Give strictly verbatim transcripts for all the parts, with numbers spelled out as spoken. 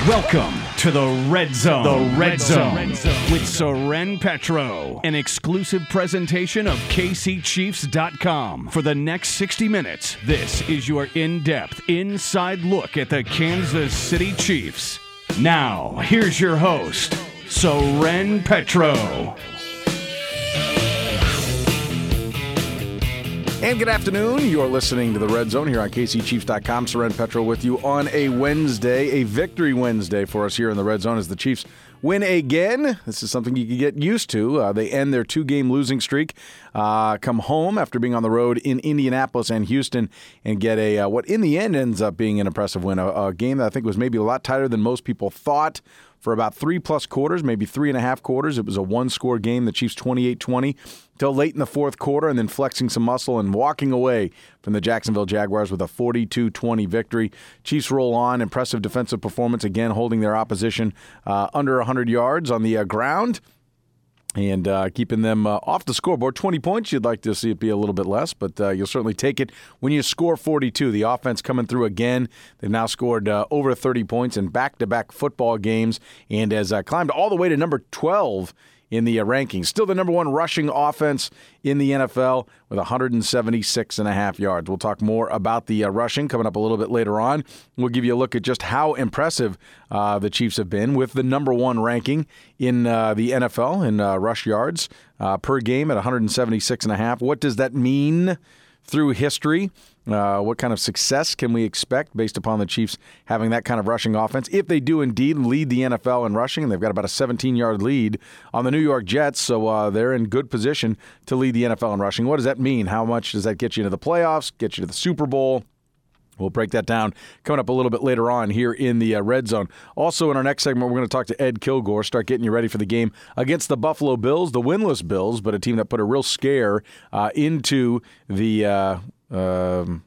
Welcome to the Red Zone. The Red Zone, Red Zone. With Soren Petro, an exclusive presentation of K C Chiefs dot com. For the next sixty minutes, this is your in-depth, inside look at the Kansas City Chiefs. Now, here's your host, Soren Petro. And good afternoon. You're listening to the Red Zone here on K C Chiefs dot com. Soren Petro with you on a Wednesday, a victory Wednesday for us here in the Red Zone as the Chiefs win again. This is something you can get used to. Uh, they end their two-game losing streak, uh, come home after being on the road in Indianapolis and Houston, and get a uh, what in the end ends up being an impressive win. A, a game that I think was maybe a lot tighter than most people thought. For about three-plus quarters, maybe three and a half quarters, it was a one-score game, the Chiefs twenty-eight twenty, till late in the fourth quarter, and then flexing some muscle and walking away from the Jacksonville Jaguars with a forty-two twenty victory. Chiefs roll on, impressive defensive performance, again holding their opposition uh, under one hundred yards on the uh, ground. And uh, keeping them uh, off the scoreboard. twenty points, you'd like to see it be a little bit less, but uh, you'll certainly take it when you score forty-two. The offense coming through again. They've now scored uh, over thirty points in back-to-back football games and has uh, climbed all the way to number twelve in the uh, rankings. Still the number one rushing offense in the N F L with one hundred seventy-six and a half yards. We'll talk more about the uh, rushing coming up a little bit later on. We'll give you a look at just how impressive uh, the Chiefs have been with the number one ranking in uh, the N F L in uh, rush yards uh, per game at one hundred seventy-six and a half. What does that mean through history? Uh, what kind of success can we expect based upon the Chiefs having that kind of rushing offense? If they do indeed lead the N F L in rushing, and they've got about a seventeen-yard lead on the New York Jets, so uh, they're in good position to lead the N F L in rushing. What does that mean? How much does that get you into the playoffs, get you to the Super Bowl? We'll break that down coming up a little bit later on here in the uh, Red Zone. Also, in our next segment, we're going to talk to Ed Kilgore, start getting you ready for the game against the Buffalo Bills, the winless Bills, but a team that put a real scare uh, into the uh, um,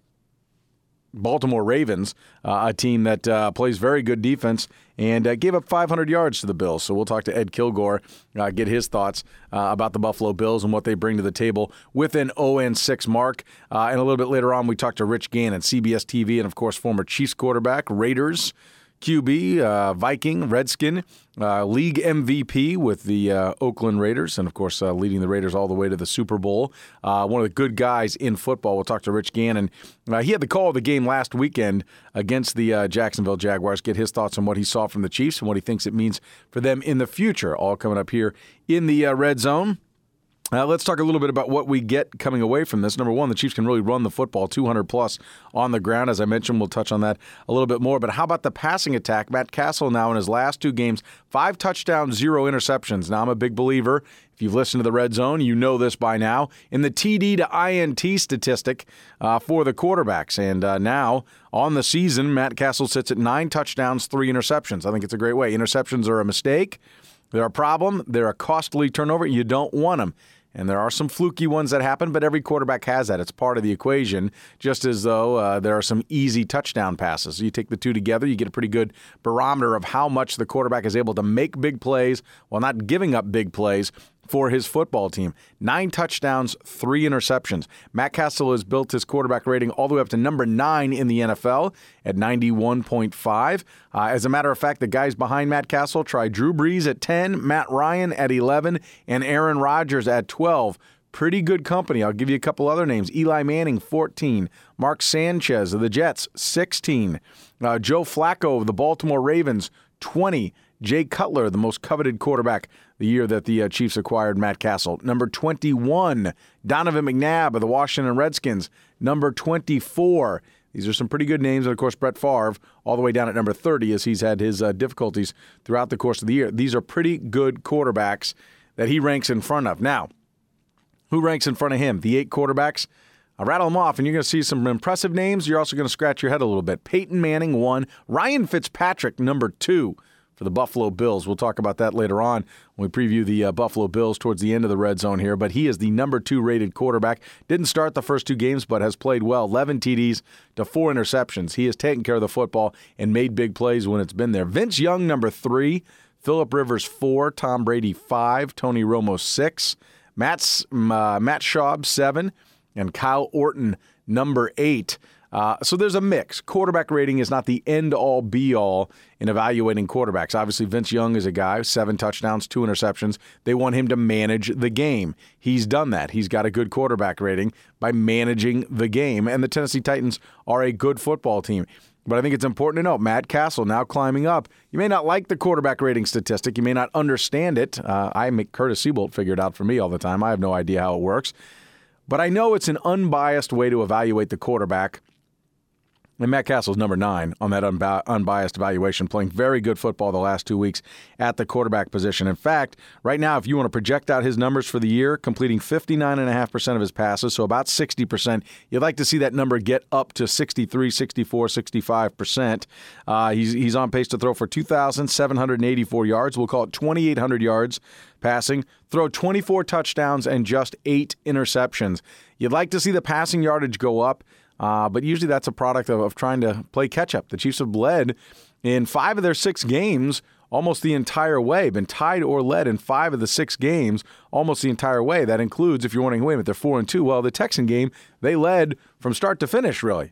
Baltimore Ravens, uh, a team that uh, plays very good defense and uh, gave up five hundred yards to the Bills. So we'll talk to Ed Kilgore, uh, get his thoughts uh, about the Buffalo Bills and what they bring to the table with an oh and six mark. Uh, and a little bit later on, we talk to Rich Gannon, C B S T V, and, of course, former Chiefs quarterback, Raiders Q B, uh, Viking, Redskin, uh, league M V P with the uh, Oakland Raiders, and, of course, uh, leading the Raiders all the way to the Super Bowl. Uh, one of the good guys in football. We'll talk to Rich Gannon. Uh, he had the call of the game last weekend against the uh, Jacksonville Jaguars. Get his thoughts on what he saw from the Chiefs and what he thinks it means for them in the future. All coming up here in the uh, Red Zone. Uh, let's talk a little bit about what we get coming away from this. Number one, the Chiefs can really run the football, two hundred plus on the ground. As I mentioned, we'll touch on that a little bit more. But how about the passing attack? Matt Castle now in his last two games, five touchdowns, zero interceptions. Now, I'm a big believer. If you've listened to the Red Zone, you know this by now. In the T D to I N T statistic uh, for the quarterbacks. And uh, now, on the season, Matt Castle sits at nine touchdowns, three interceptions. I think it's a great way. Interceptions are a mistake. They're a problem. They're a costly turnover. You don't want them. And there are some fluky ones that happen, but every quarterback has that. It's part of the equation, just as though uh, there are some easy touchdown passes. So you take the two together, you get a pretty good barometer of how much the quarterback is able to make big plays while not giving up big plays for his football team. Nine touchdowns, three interceptions. Matt Castle has built his quarterback rating all the way up to number nine in the N F L at ninety-one point five. Uh, as a matter of fact, the guys behind Matt Castle try Drew Brees at ten, Matt Ryan at eleven, and Aaron Rodgers at twelve. Pretty good company. I'll give you a couple other names. Eli Manning, fourteen. Mark Sanchez of the Jets, sixteen. Uh, Joe Flacco of the Baltimore Ravens, twenty. Jay Cutler, the most coveted quarterback the year that the uh, Chiefs acquired Matt Castle. Number twenty-one, Donovan McNabb of the Washington Redskins. Number twenty-four. These are some pretty good names. And, of course, Brett Favre all the way down at number thirty as he's had his uh, difficulties throughout the course of the year. These are pretty good quarterbacks that he ranks in front of. Now, who ranks in front of him? The eight quarterbacks. I'll rattle them off, and you're going to see some impressive names. You're also going to scratch your head a little bit. Peyton Manning, one. Ryan Fitzpatrick, number two. For the Buffalo Bills. We'll talk about that later on when we preview the uh, Buffalo Bills towards the end of the Red Zone here. But he is the number two rated quarterback. Didn't start the first two games, but has played well. eleven T Ds to four interceptions. He has taken care of the football and made big plays when it's been there. Vince Young, number three. Phillip Rivers, four. Tom Brady, five. Tony Romo, six. Matt's, uh, Matt Schaub, seven. And Kyle Orton, number eight. Uh, so there's a mix. Quarterback rating is not the end-all, be-all in evaluating quarterbacks. Obviously, Vince Young is a guy, seven touchdowns, two interceptions. They want him to manage the game. He's done that. He's got a good quarterback rating by managing the game, and the Tennessee Titans are a good football team. But I think it's important to note, Matt Castle now climbing up. You may not like the quarterback rating statistic. You may not understand it. Uh, I make Curtis Seabolt figure it out for me all the time. I have no idea how it works. But I know it's an unbiased way to evaluate the quarterback. And Matt Castle's number nine on that unbi- unbiased evaluation, playing very good football the last two weeks at the quarterback position. In fact, right now, if you want to project out his numbers for the year, completing fifty-nine point five percent of his passes, so about sixty percent, you'd like to see that number get up to sixty-three, sixty-four, sixty-five percent. Uh, he's, he's on pace to throw for two thousand seven hundred eighty-four yards. We'll call it twenty-eight hundred yards passing, throw twenty-four touchdowns and just eight interceptions. You'd like to see the passing yardage go up. Uh, but usually that's a product of, of trying to play catch-up. The Chiefs have led in five of their six games almost the entire way, been tied or led in five of the six games almost the entire way. That includes, if you're wondering, wait a minute, they're four and two. Well, the Texan game, they led from start to finish, really.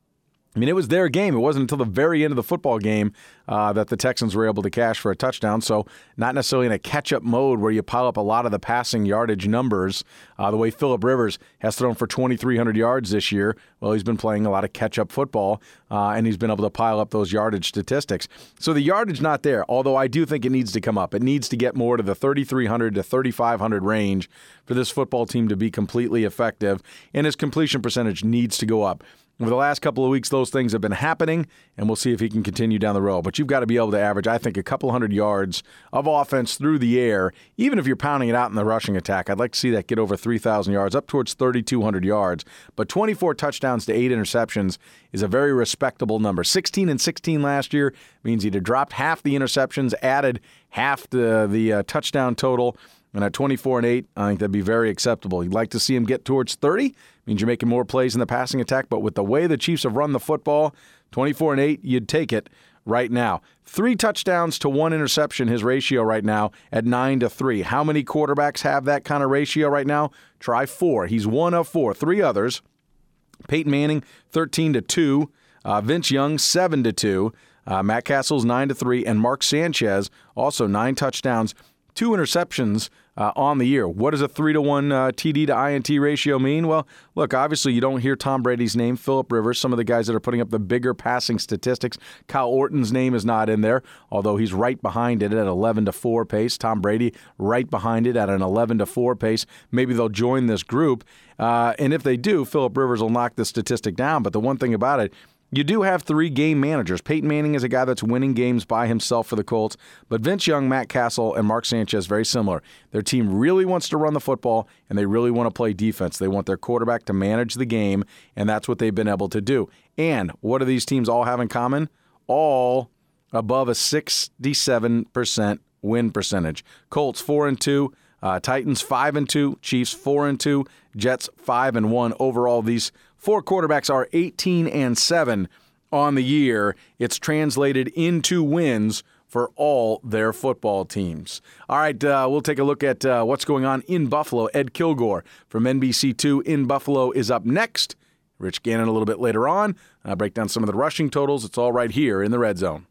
I mean, it was their game. It wasn't until the very end of the football game uh, that the Texans were able to cash for a touchdown. So not necessarily in a catch-up mode where you pile up a lot of the passing yardage numbers. Uh, the way Phillip Rivers has thrown for twenty-three hundred yards this year, well, he's been playing a lot of catch-up football, uh, and he's been able to pile up those yardage statistics. So the yardage not there, although I do think it needs to come up. It needs to get more to the thirty-three hundred to thirty-five hundred range for this football team to be completely effective, and his completion percentage needs to go up. Over the last couple of weeks, those things have been happening, and we'll see if he can continue down the road. But you've got to be able to average, I think, a couple hundred yards of offense through the air, even if you're pounding it out in the rushing attack. I'd like to see that get over three thousand yards, up towards thirty-two hundred yards. But twenty-four touchdowns to eight interceptions is a very respectable number. sixteen and sixteen last year means he'd have dropped half the interceptions, added half the, the uh, touchdown total. And at twenty-four and eight, I think that'd be very acceptable. You'd like to see him get towards thirty. Means you're making more plays in the passing attack. But with the way the Chiefs have run the football, twenty-four and eight, you'd take it right now. Three touchdowns to one interception, his ratio right now at nine to three. How many quarterbacks have that kind of ratio right now? Try four. He's one of four. Three others. Peyton Manning, thirteen to two. Uh, Vince Young, seven to two. Uh, Matt Castle's nine to three. And Mark Sanchez, also nine touchdowns, two interceptions uh, on the year. What does a three to one uh, T D to I N T ratio mean? Well, look, obviously you don't hear Tom Brady's name, Phillip Rivers, some of the guys that are putting up the bigger passing statistics. Kyle Orton's name is not in there, although he's right behind it at eleven to four pace. Tom Brady right behind it at an eleven to four pace. Maybe they'll join this group. Uh, and if they do, Phillip Rivers will knock the statistic down. But the one thing about it, you do have three game managers. Peyton Manning is a guy that's winning games by himself for the Colts. But Vince Young, Matt Castle, and Mark Sanchez, very similar. Their team really wants to run the football, and they really want to play defense. They want their quarterback to manage the game, and that's what they've been able to do. And what do these teams all have in common? All above a sixty-seven percent win percentage. Colts four and two. Uh, Titans five and two, Chiefs four and two, Jets five and one. Overall, these four quarterbacks are eighteen and seven on the year. It's translated into wins for all their football teams. All right, uh, we'll take a look at uh, what's going on in Buffalo. Ed Kilgore from N B C two in Buffalo is up next. Rich Gannon a little bit later on. Uh, break down some of the rushing totals. It's all right here in the Red Zone.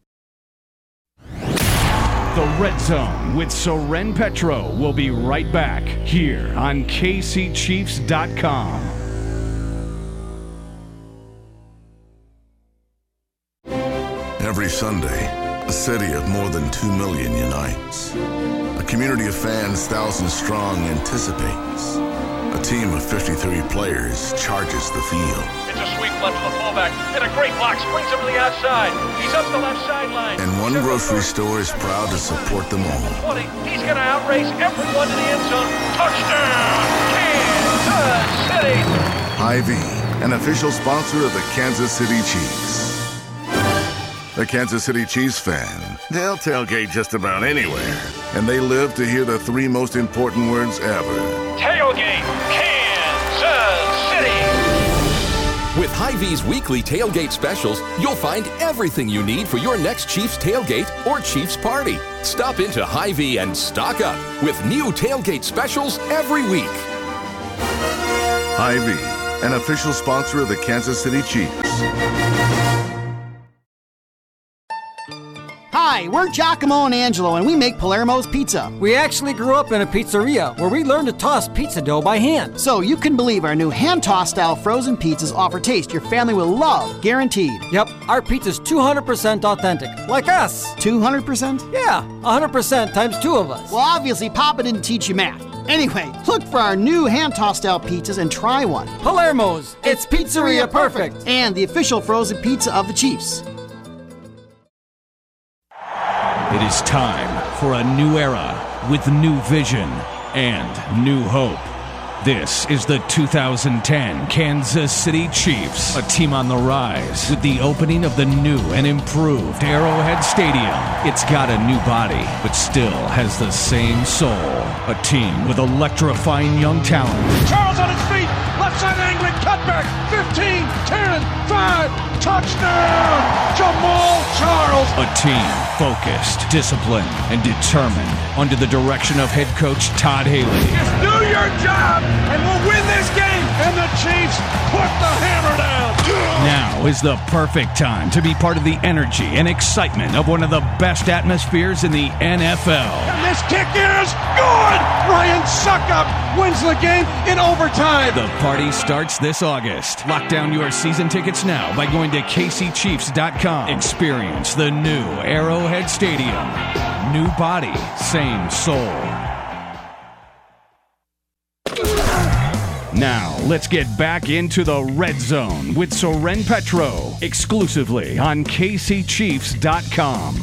The Red Zone with Soren Petro will be right back here on K C Chiefs dot com. Every Sunday, a city of more than two million unites. A community of fans thousands strong anticipates. A team of fifty-three players charges the field. It's a sweep left to the fullback, and a great block springs him to the outside. He's up the left sideline. And one grocery store is proud to support them all. twenty, he's going to outrace everyone to the end zone. Touchdown, Kansas City! Hy-Vee, an official sponsor of the Kansas City Chiefs. The Kansas City Chiefs fan, they'll tailgate just about anywhere. And they live to hear the three most important words ever. Tailgate, Kansas City! With Hy-Vee's weekly tailgate specials, you'll find everything you need for your next Chiefs tailgate or Chiefs party. Stop into Hy-Vee and stock up with new tailgate specials every week. Hy-Vee, an official sponsor of the Kansas City Chiefs. Hi, we're Giacomo and Angelo, and we make Palermo's Pizza. We actually grew up in a pizzeria where we learned to toss pizza dough by hand. So you can believe our new hand-toss style frozen pizzas offer taste your family will love, guaranteed. Yep, our pizza's two hundred percent authentic, like us. two hundred percent? Yeah, one hundred percent times two of us. Well, obviously, Papa didn't teach you math. Anyway, look for our new hand-toss style pizzas and try one. Palermo's, it's pizzeria perfect. And the official frozen pizza of the Chiefs. It is time for a new era with new vision and new hope. This is the two thousand ten Kansas City Chiefs, a team on the rise with the opening of the new and improved Arrowhead Stadium. It's got a new body, but still has the same soul. A team with electrifying young talent. Charles on his feet, left side angling, cutback, fifteen, ten, five, touchdown, Jamal Charles. A team focused, disciplined, and determined under the direction of head coach Todd Haley. Just do your job, and we'll win this game. And the Chiefs put the hammer down. Now is the perfect time to be part of the energy and excitement of one of the best atmospheres in the N F L. And this kick is good. Ryan Suckup wins the game in overtime. The party starts this August. Lock down your season tickets now by going to K C Chiefs dot com. Experience the new Arrowhead Stadium. New body, same soul. Now, let's get back into the Red Zone with Soren Petro, exclusively on K C Chiefs dot com.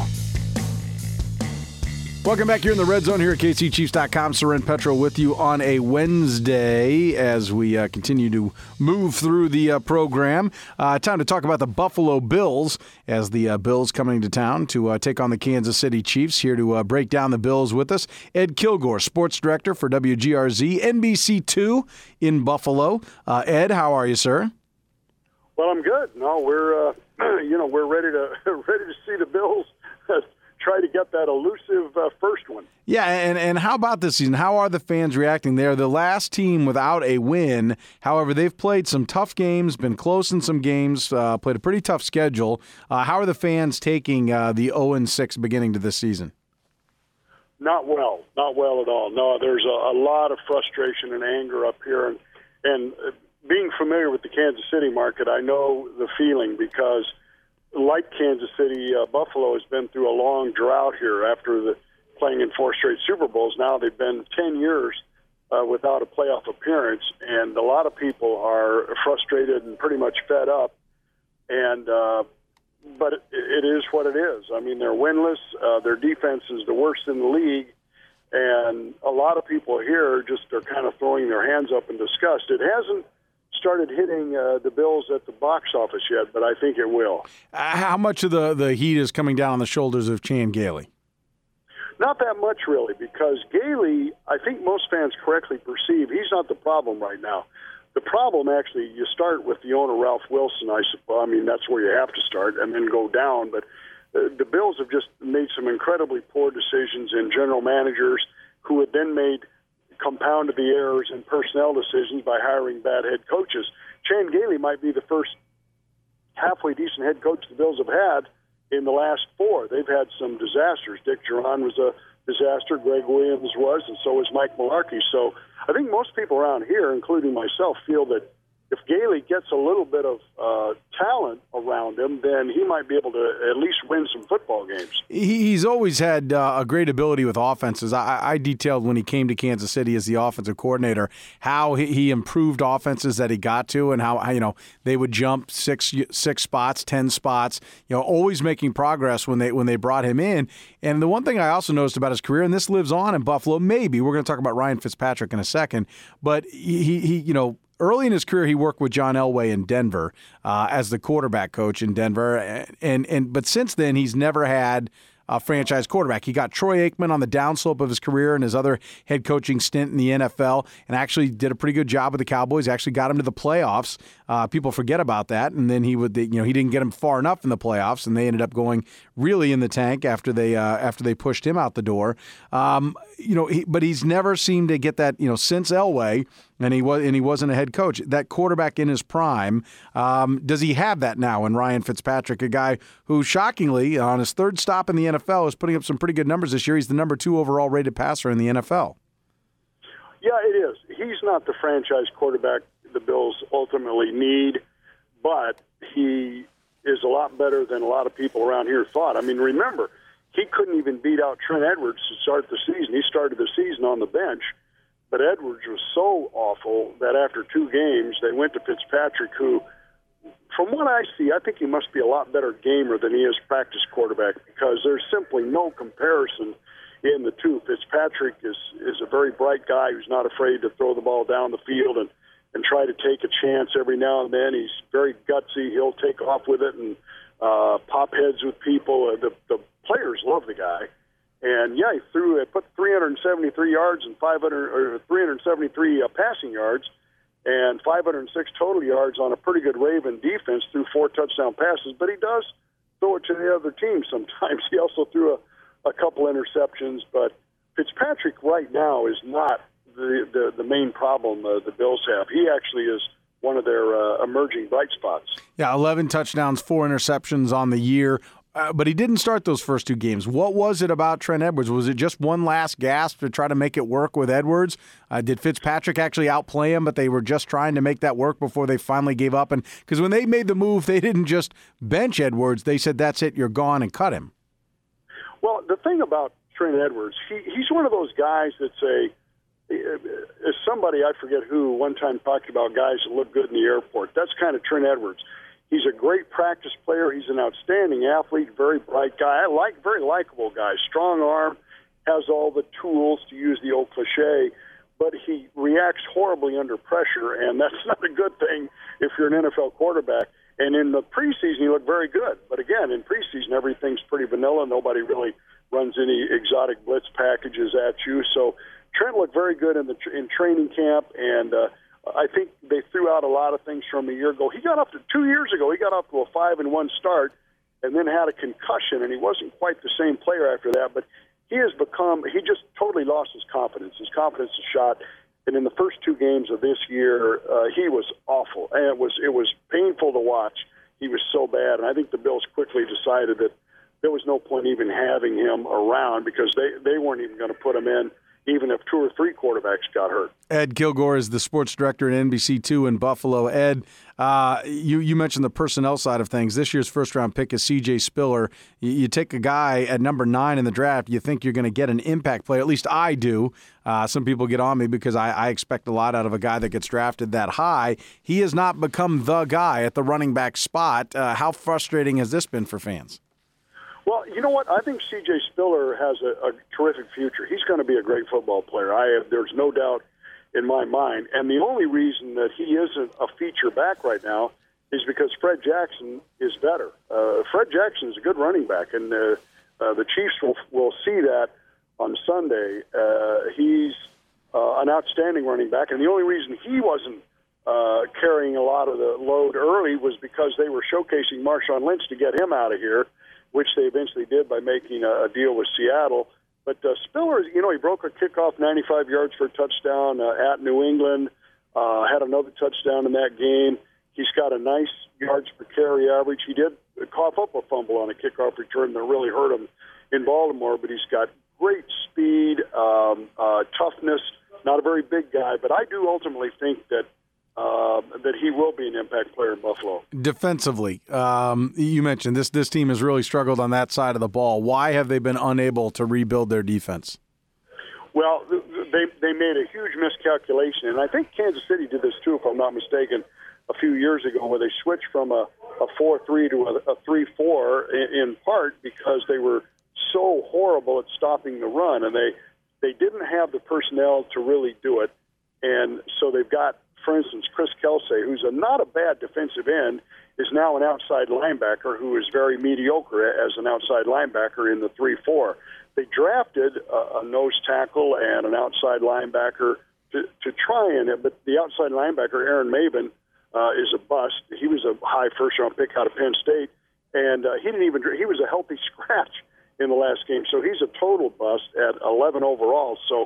Welcome back here in the Red Zone here at K C Chiefs dot com. Soren Petro with you on a Wednesday as we uh, continue to move through the uh, program. Uh, time to talk about the Buffalo Bills as the uh, Bills coming to town to uh, take on the Kansas City Chiefs. Here to uh, break down the Bills with us, Ed Kilgore, sports director for W G R Z, N B C two in Buffalo. Uh, Ed, how are you, sir? Well, I'm good. No, we're uh, you know we're ready to ready to see the Bills try to get that elusive uh, first one. Yeah, and, and how about this season? How are the fans reacting? They're the last team without a win. However, they've played some tough games, been close in some games, uh, played a pretty tough schedule. Uh, how are the fans taking uh, the oh and six beginning to this season? Not well. Not well at all. No, there's a, a lot of frustration and anger up here. And, and being familiar with the Kansas City market, I know the feeling because – like Kansas City, uh, Buffalo has been through a long drought here after the playing in four straight Super Bowls. Now they've been ten years uh, without a playoff appearance, and a lot of people are frustrated and pretty much fed up. And uh, but it, it is what it is. I mean, they're winless. Uh, their defense is the worst in the league, and a lot of people here just are kind of throwing their hands up in disgust. It hasn't started hitting uh, the Bills at the box office yet, but I think it will. Uh, how much of the, the heat is coming down on the shoulders of Chan Gailey? Not that much, really, because Gailey, I think most fans correctly perceive, he's not the problem right now. The problem, actually, you start with the owner, Ralph Wilson, I suppose. I mean, that's where you have to start and then go down. But uh, the Bills have just made some incredibly poor decisions in general managers who had then made compounded the errors in personnel decisions by hiring bad head coaches. Chan Gailey might be the first halfway decent head coach the Bills have had in the last four. They've had some disasters. Dick Duran was a disaster. Greg Williams was, and so was Mike Mularkey. So I think most people around here, including myself, feel that if Gailey gets a little bit of uh, talent around him, then he might be able to at least win some football games. He's always had uh, a great ability with offenses. I, I detailed when he came to Kansas City as the offensive coordinator how he, he improved offenses that he got to and how, how you know they would jump six six spots, ten spots. You know, always making progress when they when they brought him in. And the one thing I also noticed about his career, and this lives on in Buffalo, maybe we're going to talk about Ryan Fitzpatrick in a second, but he he you know. Early in his career, he worked with John Elway in Denver uh, as the quarterback coach in Denver, and, and and but since then he's never had a franchise quarterback. He got Troy Aikman on the downslope of his career and his other head coaching stint in the N F L, and actually did a pretty good job with the Cowboys. Actually got him to the playoffs. Uh, people forget about that, and then he would, you know, he didn't get him far enough in the playoffs, and they ended up going really in the tank after they uh, after they pushed him out the door. Um, you know, he, but he's never seemed to get that. You know, since Elway. And he was, and he wasn't a head coach. That quarterback in his prime, um, does he have that now in Ryan Fitzpatrick, a guy who, shockingly, on his third stop in the N F L, is putting up some pretty good numbers this year. He's the number two overall rated passer in the N F L. Yeah, it is. He's not the franchise quarterback the Bills ultimately need, but he is a lot better than a lot of people around here thought. I mean, remember, he couldn't even beat out Trent Edwards to start the season. He started the season on the bench. But Edwards was so awful that after two games, they went to Fitzpatrick, who, from what I see, I think he must be a lot better gamer than he is practice quarterback, because there's simply no comparison in the two. Fitzpatrick is, is a very bright guy who's not afraid to throw the ball down the field and, and try to take a chance every now and then. He's very gutsy. He'll take off with it and uh, pop heads with people. Uh, the, the players love the guy. And, yeah, he threw, it put three hundred seventy-three yards and five hundred, or three hundred seventy-three uh, passing yards and five hundred six total yards on a pretty good Raven defense, threw four touchdown passes. But he does throw it to the other team sometimes. He also threw a, a couple interceptions. But Fitzpatrick right now is not the, the, the main problem uh, the Bills have. He actually is one of their uh, emerging bright spots. Yeah, eleven touchdowns, four interceptions on the year. Uh, but he didn't start those first two games. What was it about Trent Edwards? Was it just one last gasp to try to make it work with Edwards? Uh, did Fitzpatrick actually outplay him, but they were just trying to make that work before they finally gave up? And because when they made the move, they didn't just bench Edwards. They said, that's it, you're gone, and cut him. Well, the thing about Trent Edwards, he, he's one of those guys that say, as somebody, I forget who, one time talked about guys that look good in the airport. That's kind of Trent Edwards. He's a great practice player. He's an outstanding athlete, very bright guy. I like, very likable guy. Strong arm, has all the tools, to use the old cliche, but he reacts horribly under pressure, and that's not a good thing if you're an N F L quarterback. And in the preseason, he looked very good. But again, in preseason, everything's pretty vanilla. Nobody really runs any exotic blitz packages at you. So Trent looked very good in the in training camp, and uh, I think they threw out a lot of things from a year ago. He got up to two years ago. He got up to a five and one start, and then had a concussion, and he wasn't quite the same player after that. But he has become. He just totally lost his confidence. His confidence is shot. And in the first two games of this year, uh, he was awful, and it was it was painful to watch. He was so bad, and I think the Bills quickly decided that there was no point even having him around, because they, they weren't even going to put him in, even if two or three quarterbacks got hurt. Ed Kilgore is the sports director at N B C two in Buffalo. Ed, uh, you, you mentioned the personnel side of things. This year's first-round pick is C J Spiller. You, you take a guy at number nine in the draft, you think you're going to get an impact player. At least I do. Uh, some people get on me because I, I expect a lot out of a guy that gets drafted that high. He has not become the guy at the running back spot. Uh, how frustrating has this been for fans? Well, you know what? I think C J Spiller has a, a terrific future. He's going to be a great football player. I have, there's no doubt in my mind. And the only reason that he isn't a feature back right now is because Fred Jackson is better. Uh, Fred Jackson is a good running back, and uh, uh, the Chiefs will, will see that on Sunday. Uh, he's uh, an outstanding running back, and the only reason he wasn't uh, carrying a lot of the load early was because they were showcasing Marshawn Lynch to get him out of here, which they eventually did by making a, a deal with Seattle. But uh, Spiller, you know, he broke a kickoff ninety-five yards for a touchdown uh, at New England, uh, had another touchdown in that game. He's got a nice yards per carry average. He did cough up a fumble on a kickoff return that really hurt him in Baltimore, but he's got great speed, um, uh, toughness, not a very big guy. But I do ultimately think that Uh, that he will be an impact player in Buffalo. Defensively, um, you mentioned this this team has really struggled on that side of the ball. Why have they been unable to rebuild their defense? Well, they they made a huge miscalculation, and I think Kansas City did this too, if I'm not mistaken, a few years ago, where they switched from a, a four three to a, a three four, in, in part because they were so horrible at stopping the run, and they, they didn't have the personnel to really do it, and so they've got, for instance, Chris Kelsay, who's a, not a bad defensive end, is now an outside linebacker who is very mediocre as an outside linebacker in the three four. They drafted a, a nose tackle and an outside linebacker to, to try and, but the outside linebacker, Aaron Maven, uh, is a bust. He was a high first-round pick out of Penn State, and uh, he didn't even, he was a healthy scratch in the last game, so he's a total bust at eleven overall. So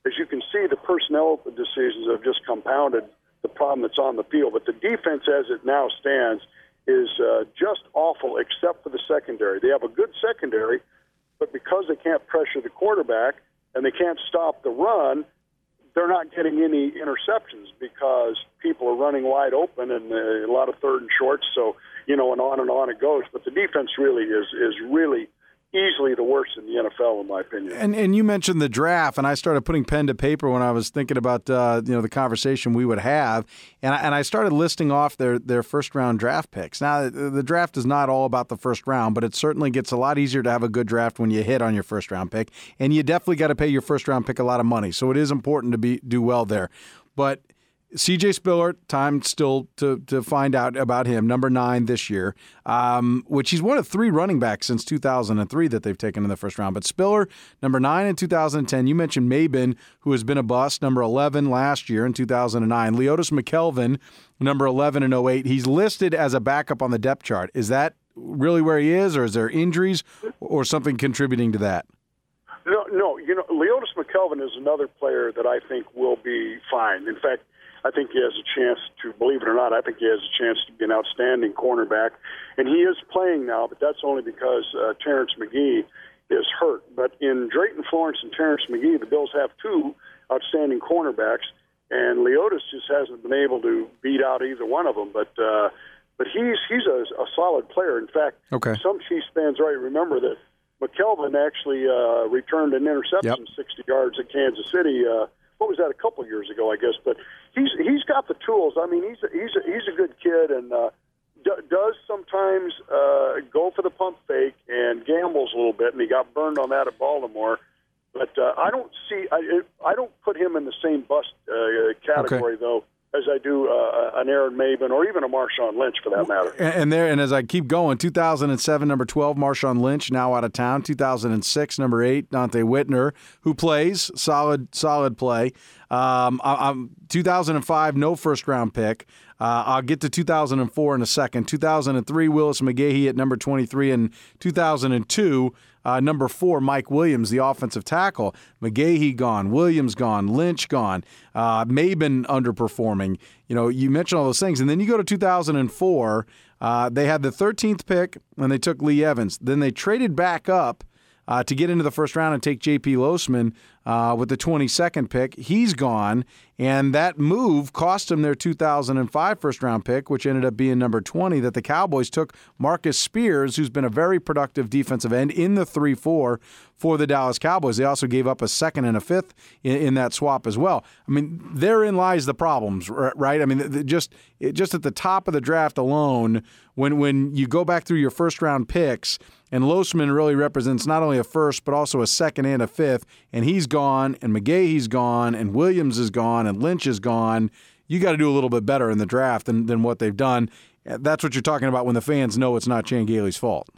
as you can see, the personnel decisions have just compounded the problem that's on the field. But the defense, as it now stands, is uh, just awful, except for the secondary. They have a good secondary, but because they can't pressure the quarterback and they can't stop the run, they're not getting any interceptions because people are running wide open and uh, a lot of third and shorts. So, you know, and on and on it goes. But the defense really is is really easily the worst in the N F L, in my opinion. And and you mentioned the draft, and I started putting pen to paper when I was thinking about uh, you know the conversation we would have, and I, and I started listing off their their first round draft picks. Now the draft is not all about the first round, but it certainly gets a lot easier to have a good draft when you hit on your first round pick, and you definitely got to pay your first round pick a lot of money. So it is important to be do well there, but. C J Spiller, time still to to find out about him, number nine this year, um, which he's one of three running backs since two thousand three that they've taken in the first round. But Spiller, number nine in two thousand ten. You mentioned Maben, who has been a bust, number eleven last year in two thousand nine. Leotis McKelvin, number eleven in oh eight. He's listed as a backup on the depth chart. Is that really where he is, or is there injuries or something contributing to that? No, no. You know, Leotis McKelvin is another player that I think will be fine. In fact, I think he has a chance to, believe it or not, I think he has a chance to be an outstanding cornerback. And he is playing now, but that's only because uh, Terrence McGee is hurt. But in Drayton Florence and Terrence McGee, the Bills have two outstanding cornerbacks, and Leotis just hasn't been able to beat out either one of them. But uh, but he's he's a, a solid player. In fact, okay. Some Chiefs fans right remember that McKelvin actually uh, returned an interception yep. sixty yards at Kansas City. Uh, what was that, a couple of years ago, I guess? But he's he's got the tools. I mean, he's a, he's a, he's a good kid, and uh, d- does sometimes uh, go for the pump fake and gambles a little bit, and he got burned on that at Baltimore. But uh, I don't see I I don't put him in the same bust uh, category okay. though. As I do uh, an Aaron Maben or even a Marshawn Lynch, for that matter. And there, and as I keep going, two thousand seven, number twelve, Marshawn Lynch, now out of town. two thousand six, number eight, Dante Whitner, who plays solid, solid play. Um, I, I'm two thousand five, no first round pick. Uh, I'll get to two thousand four in a second. two thousand three, Willis McGahee at number twenty-three, and two thousand two. Uh, number four, Mike Williams, the offensive tackle. McGahee gone, Williams gone, Lynch gone, uh, Maben underperforming. You know, you mentioned all those things. And then you go to two thousand four, uh, they had the thirteenth pick, and they took Lee Evans. Then they traded back up uh, to get into the first round and take J P. Losman uh, with the twenty-second pick. He's gone, and that move cost them their two thousand five first-round pick, which ended up being number twenty, that the Cowboys took Marcus Spears, who's been a very productive defensive end, in the three four for the Dallas Cowboys. They also gave up a second and a fifth in, in that swap as well. I mean, therein lies the problems, right? I mean, just just at the top of the draft alone, when, when you go back through your first-round picks, and Losman really represents not only a first but also a second and a fifth, and he's gone, and McGahee's gone, and Williams is gone, and Lynch is gone. You got to do a little bit better in the draft than, than what they've done. That's what you're talking about when the fans know it's not Chan Gailey's fault.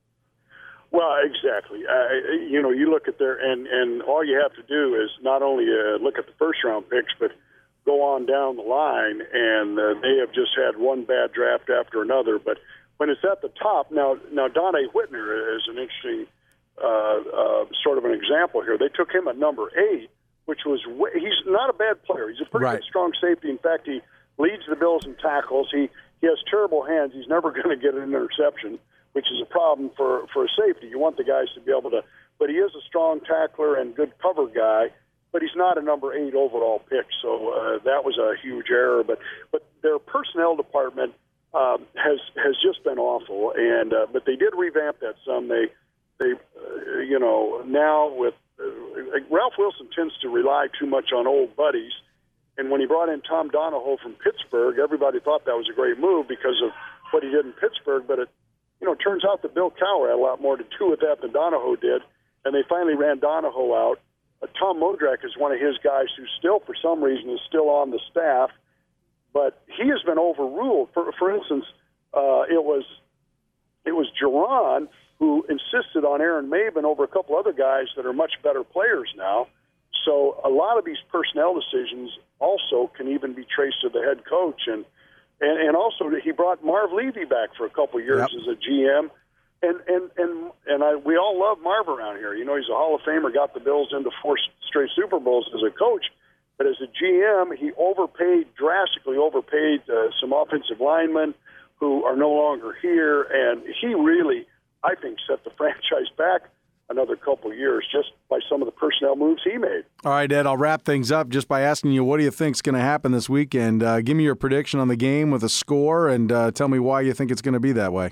Well, exactly. Uh, you know, you look at their and and all you have to do is not only uh, look at the first round picks, but go on down the line, and uh, they have just had one bad draft after another. But when it's at the top, now now Dante Whitner is an interesting uh, uh, sort of an example here. They took him at number eight, which was way, he's not a bad player. He's a pretty right. good, strong safety. In fact, he leads the Bills in tackles. He he has terrible hands. He's never going to get an interception, which is a problem for, for a safety. You want the guys to be able to, but he is a strong tackler and good cover guy, but he's not a number eight overall pick, so uh, that was a huge error. But but their personnel department um, has has just been awful, and uh, but they did revamp that some. They they uh, you know now with uh, Ralph Wilson tends to rely too much on old buddies, and when he brought in Tom Donahoe from Pittsburgh, everybody thought that was a great move because of what he did in Pittsburgh, but it You know, it turns out that Bill Cowher had a lot more to do with that than Donahoe did, and they finally ran Donahoe out. Uh, Tom Modrak is one of his guys who still, for some reason, is still on the staff, but he has been overruled. For, for instance, uh, it was it was Jerron who insisted on Aaron Maben over a couple other guys that are much better players now. So a lot of these personnel decisions also can even be traced to the head coach, and And, and also, he brought Marv Levy back for a couple of years yep. as a G M. And and and and I, we all love Marv around here. You know, he's a Hall of Famer, got the Bills into four straight Super Bowls as a coach. But as a G M, he overpaid, drastically overpaid uh, some offensive linemen who are no longer here. And he really, I think, set the franchise back another couple of years just by some of the personnel moves he made. All right, Ed, I'll wrap things up just by asking you, what do you think is going to happen this weekend? Uh, give me your prediction on the game with a score, and uh, tell me why you think it's going to be that way.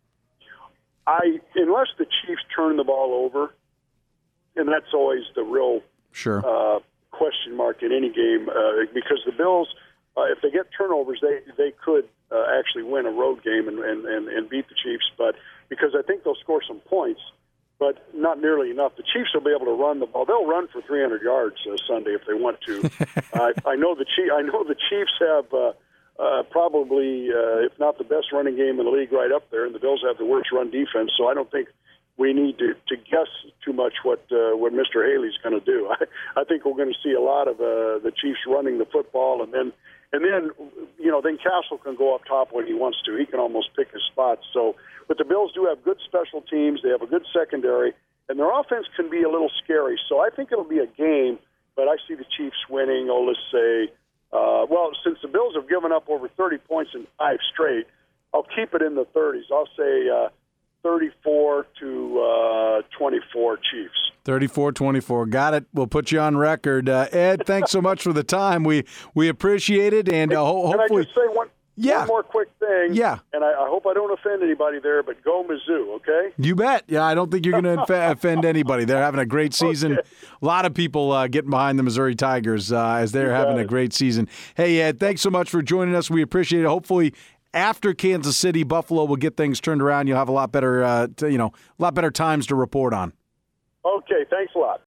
I, unless the Chiefs turn the ball over, and that's always the real sure uh, question mark in any game, uh, because the Bills, uh, if they get turnovers, they they could uh, actually win a road game and, and, and, and beat the Chiefs. But because I think they'll score some points, but not nearly enough. The Chiefs will be able to run the ball. They'll run for three hundred yards uh, Sunday if they want to. I, I know the Chief, I know the Chiefs have. Uh, Uh, probably, uh, if not the best running game in the league, right up there, and the Bills have the worst run defense. So I don't think we need to, to guess too much what uh, what Mister Haley's going to do. I, I think we're going to see a lot of uh, the Chiefs running the football, and then and then you know then Castle can go up top when he wants to. He can almost pick his spots. So, but the Bills do have good special teams. They have a good secondary, and their offense can be a little scary. So I think it'll be a game, but I see the Chiefs winning. Oh, let's say. Uh, well, since the Bills have given up over thirty points in five straight, I'll keep it in the thirties. I'll say uh, thirty-four to twenty-four Chiefs. thirty-four twenty-four. Got it. We'll put you on record. Uh, Ed, thanks so much for the time. We we appreciate it, and uh, ho- Can hopefully. I just say one, yeah. one more quick thing? Yeah. And I, I hope I don't offend anybody there, but go Mizzou, okay? You bet. Yeah, I don't think you're going to offend anybody. They're having a great season. Okay. A lot of people uh, getting behind the Missouri Tigers uh, as they're having a great season. Hey, Ed, thanks so much for joining us. We appreciate it. Hopefully, after Kansas City, Buffalo will get things turned around. You'll have a lot better, uh, to, you know, a lot better times to report on. Okay, thanks a lot.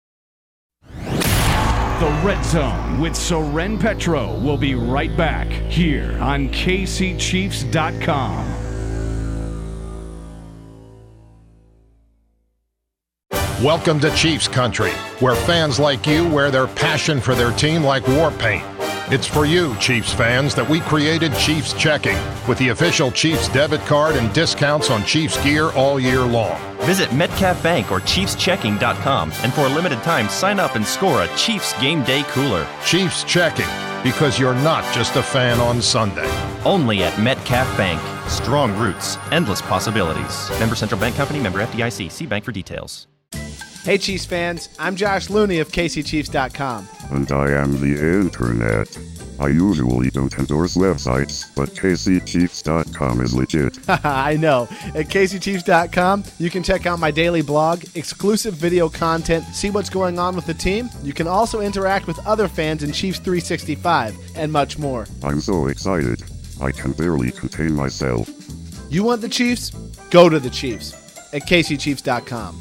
The Red Zone with Soren Petro will be right back here on K C Chiefs dot com. Welcome to Chiefs Country, where fans like you wear their passion for their team like war paint. It's for you, Chiefs fans, that we created Chiefs Checking, with the official Chiefs debit card and discounts on Chiefs gear all year long. Visit Metcalf Bank or Chiefs Checking dot com, and for a limited time, sign up and score a Chiefs Game Day cooler. Chiefs Checking, because you're not just a fan on Sunday. Only at Metcalf Bank. Strong roots, endless possibilities. Member Central Bank Company, member F D I C. See bank for details. Hey Chiefs fans, I'm Josh Looney of K C Chiefs dot com. And I am the internet. I usually don't endorse websites, but K C Chiefs dot com is legit. I know. At K C Chiefs dot com, you can check out my daily blog, exclusive video content, see what's going on with the team. You can also interact with other fans in Chiefs three sixty-five, and much more. I'm so excited. I can barely contain myself. You want the Chiefs? Go to the Chiefs at K C Chiefs dot com.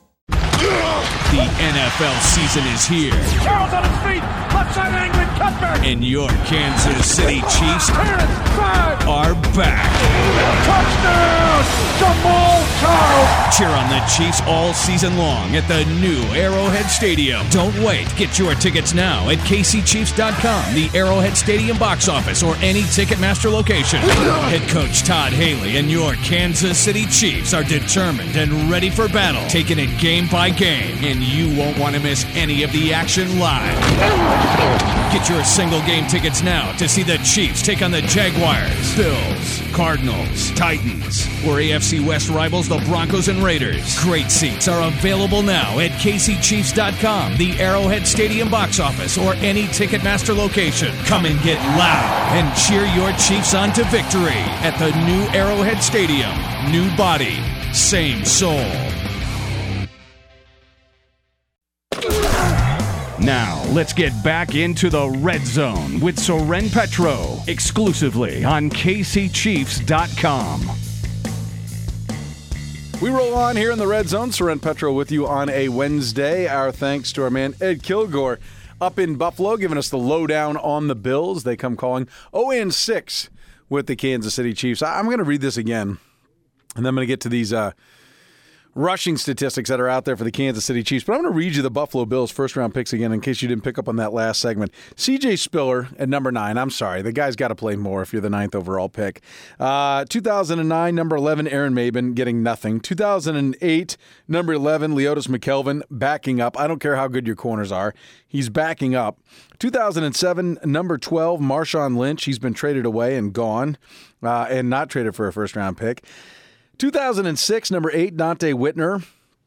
The N F L season is here. Charles on his feet, left side angle, cutback. And your Kansas City Chiefs five. are back. Touchdown, Jamal Charles. Cheer on the Chiefs all season long at the new Arrowhead Stadium. Don't wait. Get your tickets now at K C Chiefs dot com, the Arrowhead Stadium box office, or any Ticketmaster location. Head coach Todd Haley and your Kansas City Chiefs are determined and ready for battle, taking it game by game, and you won't want to miss any of the action live. Get your single game tickets now to see the Chiefs take on the Jaguars, Bills, Cardinals, Titans, or A F C West rivals the Broncos and Raiders. Great seats are available now at K C Chiefs dot com, the Arrowhead Stadium box office, or any Ticketmaster location. Come and get loud and cheer your Chiefs on to victory at the new Arrowhead Stadium. New body, same soul. Now, let's get back into the Red Zone with Soren Petro, exclusively on K C Chiefs dot com. We roll on here in the Red Zone. Soren Petro with you on a Wednesday. Our thanks to our man Ed Kilgore up in Buffalo, giving us the lowdown on the Bills. They come calling oh and six with the Kansas City Chiefs. I'm going to read this again, and then I'm going to get to these uh, rushing statistics that are out there for the Kansas City Chiefs, but I'm going to read you the Buffalo Bills first-round picks again in case you didn't pick up on that last segment. C J Spiller at number nine. I'm sorry. The guy's got to play more if you're the ninth overall pick. Uh, two thousand nine, number eleven, Aaron Maben, getting nothing. two thousand eight, number eleven, Leotis McKelvin, backing up. I don't care how good your corners are. He's backing up. two thousand seven, number twelve, Marshawn Lynch. He's been traded away and gone uh, and not traded for a first-round pick. two thousand six, number eight, Dante Whitner,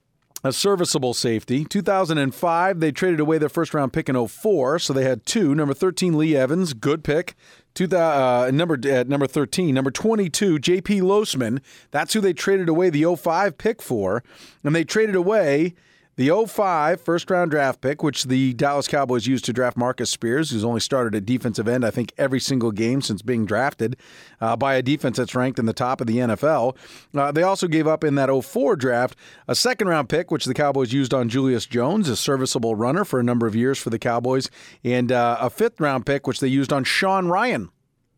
a serviceable safety. two thousand five, they traded away their first-round pick in oh four, so they had two. Number thirteen, Lee Evans, good pick. Two, uh, number at number thirteen, number twenty-two, J P Losman. That's who they traded away the oh five pick for, and they traded away the oh five first-round draft pick, which the Dallas Cowboys used to draft Marcus Spears, who's only started at defensive end, I think, every single game since being drafted uh, by a defense that's ranked in the top of the N F L. Uh, they also gave up in that oh four draft a second-round pick, which the Cowboys used on Julius Jones, a serviceable runner for a number of years for the Cowboys, and uh, a fifth-round pick, which they used on Sean Ryan.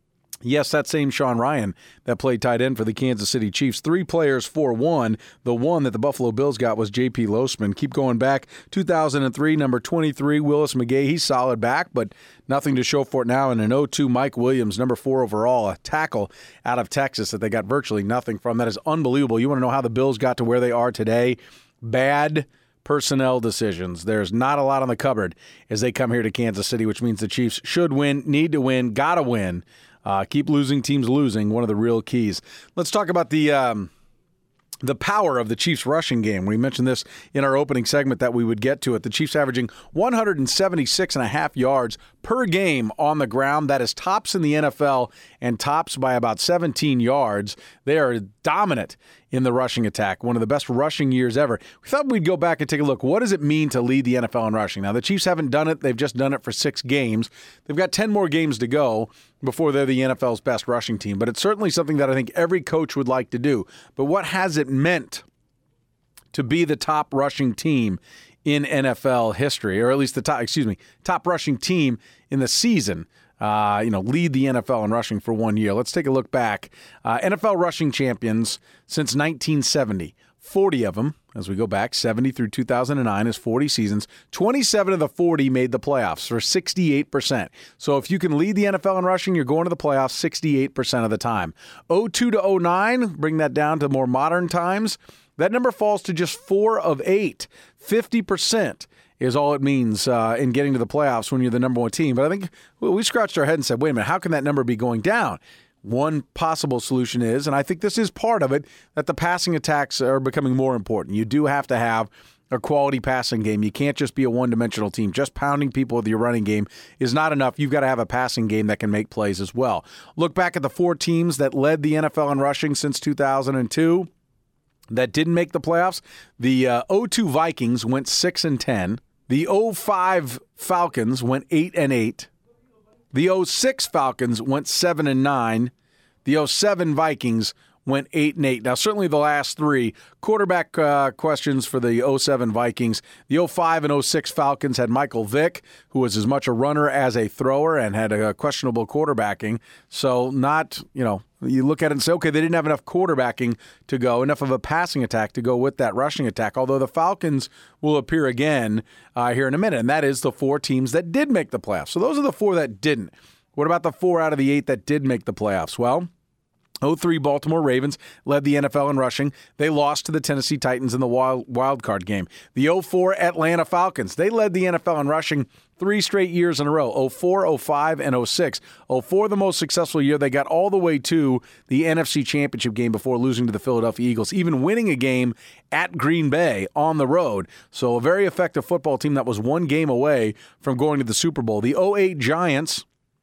Yes, that same Sean Ryan that played tight end for the Kansas City Chiefs. Three players for one. The one that the Buffalo Bills got was J P Losman. Keep going back. two thousand three, number twenty-three, Willis McGahee. He's solid back, but nothing to show for it now. And in oh two, Mike Williams, number four overall, a tackle out of Texas that they got virtually nothing from. That is unbelievable. You want to know how the Bills got to where they are today? Bad personnel decisions. There's not a lot on the cupboard as they come here to Kansas City, which means the Chiefs should win, need to win, gotta win. Uh, keep losing, teams losing, one of the real keys. Let's talk about the um, the power of the Chiefs rushing game. We mentioned this in our opening segment that we would get to it. The Chiefs averaging one hundred seventy-six and a half yards per game on the ground. That is tops in the N F L and tops by about seventeen yards. They are dominant in the rushing attack, one of the best rushing years ever. We thought we'd go back and take a look. What does it mean to lead the N F L in rushing? Now, the Chiefs haven't done it. They've just done it for six games. They've got ten more games to go before they're the N F L's best rushing team. But it's certainly something that I think every coach would like to do. But what has it meant to be the top rushing team in N F L history, or at least the top, excuse me, top rushing team in the season? Uh, you know, lead the N F L in rushing for one year. Let's take a look back. Uh, N F L rushing champions since nineteen seventy. forty of them, as we go back, seventy through two thousand nine is forty seasons. twenty-seven of the forty made the playoffs for sixty-eight percent. So if you can lead the N F L in rushing, you're going to the playoffs sixty-eight percent of the time. oh two to oh nine, bring that down to more modern times. That number falls to just four of eight. fifty percent is all it means uh, in getting to the playoffs when you're the number one team. But I think well, we scratched our head and said, wait a minute, how can that number be going down? One possible solution is, and I think this is part of it, that the passing attacks are becoming more important. You do have to have a quality passing game. You can't just be a one-dimensional team. Just pounding people with your running game is not enough. You've got to have a passing game that can make plays as well. Look back at the four teams that led the N F L in rushing since two thousand two that didn't make the playoffs. The uh, oh two Vikings went six and ten. The oh five Falcons went eight and eight. The oh six Falcons went seven and nine. The oh seven Vikings went eight and eight. Now, certainly the last three quarterback uh, questions for the oh seven Vikings. The oh five and oh six Falcons had Michael Vick, who was as much a runner as a thrower and had a questionable quarterbacking. So not, you know, you look at it and say, okay, they didn't have enough quarterbacking to go, enough of a passing attack to go with that rushing attack, although the Falcons will appear again uh, here in a minute, and that is the four teams that did make the playoffs. So those are the four that didn't. What about the four out of the eight that did make the playoffs? Well, oh three Baltimore Ravens led the N F L in rushing. They lost to the Tennessee Titans in the wild, wild card game. The oh four Atlanta Falcons, they led the N F L in rushing three straight years in a row, oh four, oh five, and oh six. oh four, the most successful year. They got all the way to the N F C Championship game before losing to the Philadelphia Eagles, even winning a game at Green Bay on the road. So a very effective football team that was one game away from going to the Super Bowl. The oh eight Giants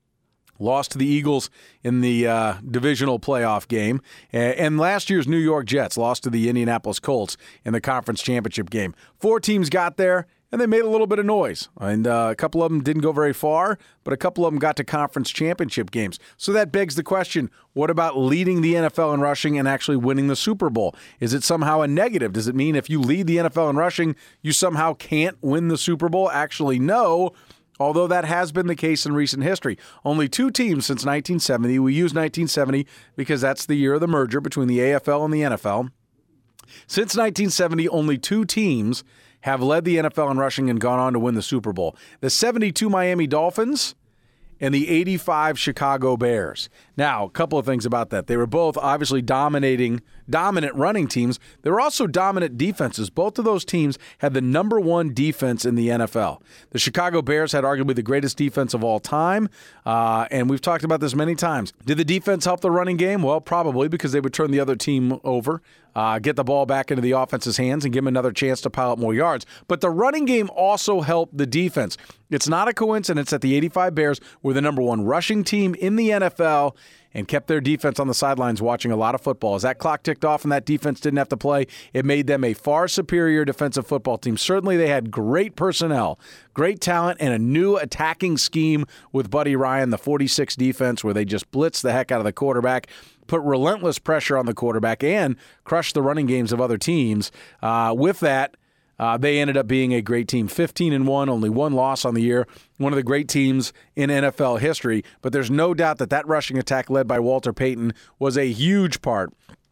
lost to the Eagles in the uh, divisional playoff game. And last year's New York Jets lost to the Indianapolis Colts in the conference championship game. Four teams got there, and they made a little bit of noise. And uh, a couple of them didn't go very far, but a couple of them got to conference championship games. So that begs the question, what about leading the N F L in rushing and actually winning the Super Bowl? Is it somehow a negative? Does it mean if you lead the N F L in rushing, you somehow can't win the Super Bowl? Actually, no. Although that has been the case in recent history. Only two teams since nineteen seventy. We use nineteen seventy because that's the year of the merger between the A F L and the N F L. Since nineteen seventy, only two teams have led the N F L in rushing and gone on to win the Super Bowl. The seventy-two Miami Dolphins and the eighty-five Chicago Bears. Now, a couple of things about that. They were both obviously dominating, dominant running teams. They were also dominant defenses. Both of those teams had the number one defense in the N F L. The Chicago Bears had arguably the greatest defense of all time, uh, and we've talked about this many times. Did the defense help the running game? Well, probably, because they would turn the other team over, uh, get the ball back into the offense's hands, and give them another chance to pile up more yards. But the running game also helped the defense. It's not a coincidence that the eighty-five Bears were the number one rushing team in the N F L and kept their defense on the sidelines watching a lot of football. As that clock ticked off and that defense didn't have to play, it made them a far superior defensive football team. Certainly they had great personnel, great talent, and a new attacking scheme with Buddy Ryan, the forty-six defense, where they just blitzed the heck out of the quarterback, put relentless pressure on the quarterback, and crushed the running games of other teams. Uh, with that, Uh, they ended up being a great team, fifteen and one, only one loss on the year, one of the great teams in N F L history. But there's no doubt that that rushing attack led by Walter Payton was a huge part,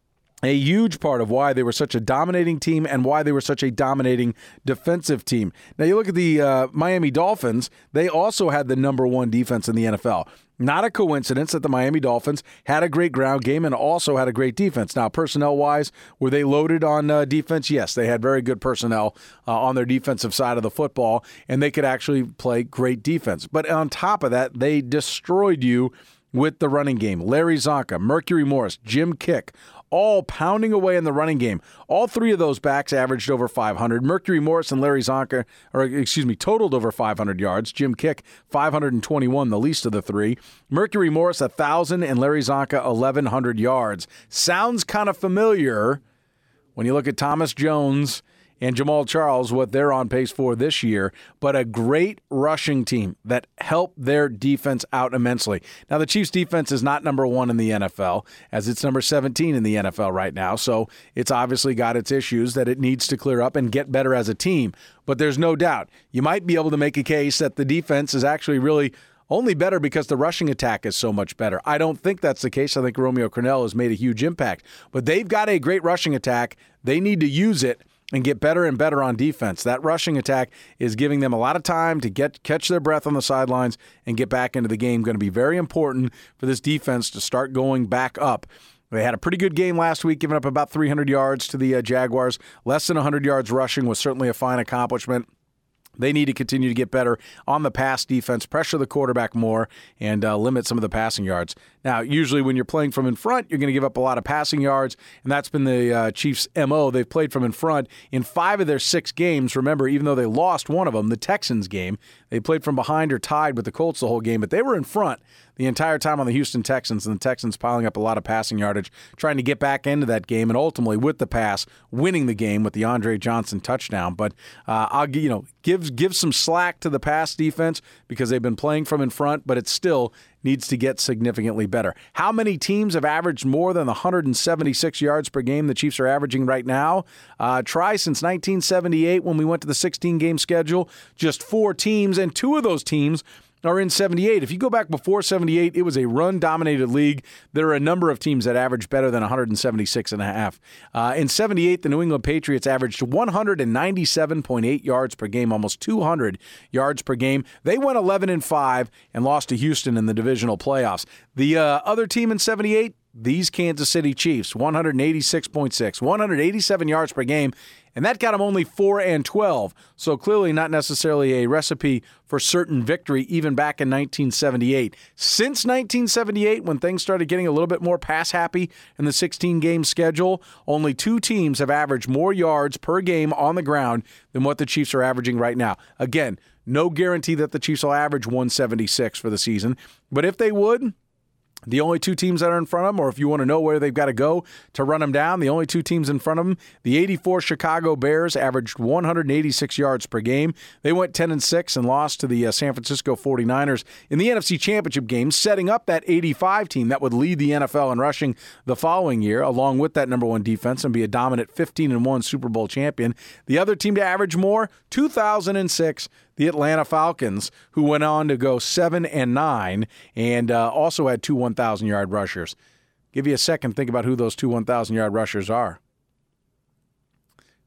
a huge part of why they were such a dominating team and why they were such a dominating defensive team. Now, you look at the uh, Miami Dolphins, they also had the number one defense in the N F L. Not a coincidence that the Miami Dolphins had a great ground game and also had a great defense. Now, personnel-wise, were they loaded on uh, defense? Yes, they had very good personnel uh, on their defensive side of the football, and they could actually play great defense. But on top of that, they destroyed you with the running game. Larry Zonka, Mercury Morris, Jim Kick, all pounding away in the running game. All three of those backs averaged over five hundred. Mercury Morris and Larry Zonka, or excuse me, totaled over five hundred yards. Jim Kick, five hundred twenty-one, the least of the three. Mercury Morris, one thousand, and Larry Zonka, eleven hundred yards. Sounds kind of familiar when you look at Thomas Jones and Jamal Charles, what they're on pace for this year, but a great rushing team that helped their defense out immensely. Now, the Chiefs' defense is not number one in the N F L, as it's number seventeen in the N F L right now, so it's obviously got its issues that it needs to clear up and get better as a team. But there's no doubt, you might be able to make a case that the defense is actually really only better because the rushing attack is so much better. I don't think that's the case. I think Romeo Crennel has made a huge impact. But they've got a great rushing attack. They need to use it and get better and better on defense. That rushing attack is giving them a lot of time to get catch their breath on the sidelines and get back into the game. Going to be very important for this defense to start going back up. They had a pretty good game last week, giving up about three hundred yards to the uh, Jaguars. Less than one hundred yards rushing was certainly a fine accomplishment. They need to continue to get better on the pass defense, pressure the quarterback more, and uh, limit some of the passing yards. Now, usually when you're playing from in front, you're going to give up a lot of passing yards, and that's been the uh, Chiefs' M O. They've played from in front in five of their six games. Remember, even though they lost one of them, the Texans game, they played from behind or tied with the Colts the whole game, but they were in front the entire time on the Houston Texans, and the Texans piling up a lot of passing yardage, trying to get back into that game, and ultimately with the pass, winning the game with the Andre Johnson touchdown. But uh, I'll you know give give some slack to the pass defense because they've been playing from in front, but it still needs to get significantly better. How many teams have averaged more than one hundred seventy-six yards per game the Chiefs are averaging right now? Uh, try since nineteen seventy-eight when we went to the sixteen-game schedule, just four teams, and two of those teams are in seventy-eight. If you go back before seventy-eight, it was a run-dominated league. There are a number of teams that averaged better than one hundred seventy-six and a half. Uh, in seventy-eight, the New England Patriots averaged one hundred ninety-seven point eight yards per game, almost two hundred yards per game. They went eleven and five and lost to Houston in the divisional playoffs. The uh, other team in seventy-eight, these Kansas City Chiefs, one hundred eighty-six point six, one hundred eighty-seven yards per game, and that got them only four and twelve. So clearly not necessarily a recipe for certain victory even back in nineteen seventy-eight. Since nineteen seventy-eight, when things started getting a little bit more pass-happy in the sixteen-game schedule, only two teams have averaged more yards per game on the ground than what the Chiefs are averaging right now. Again, no guarantee that the Chiefs will average one seventy-six for the season, but if they would, the only two teams that are in front of them, or if you want to know where they've got to go to run them down, the only two teams in front of them, the eighty-four Chicago Bears averaged one hundred eighty-six yards per game. They went ten and six and lost to the uh, San Francisco forty-niners in the N F C Championship game, setting up that eighty-five team that would lead the N F L in rushing the following year, along with that number one defense, and be a dominant fifteen and one Super Bowl champion. The other team to average more, two thousand six, the Atlanta Falcons, who went on to go seven and nine and uh, also had two one thousand yard rushers. Give you a second, think about who those two one thousand yard rushers are.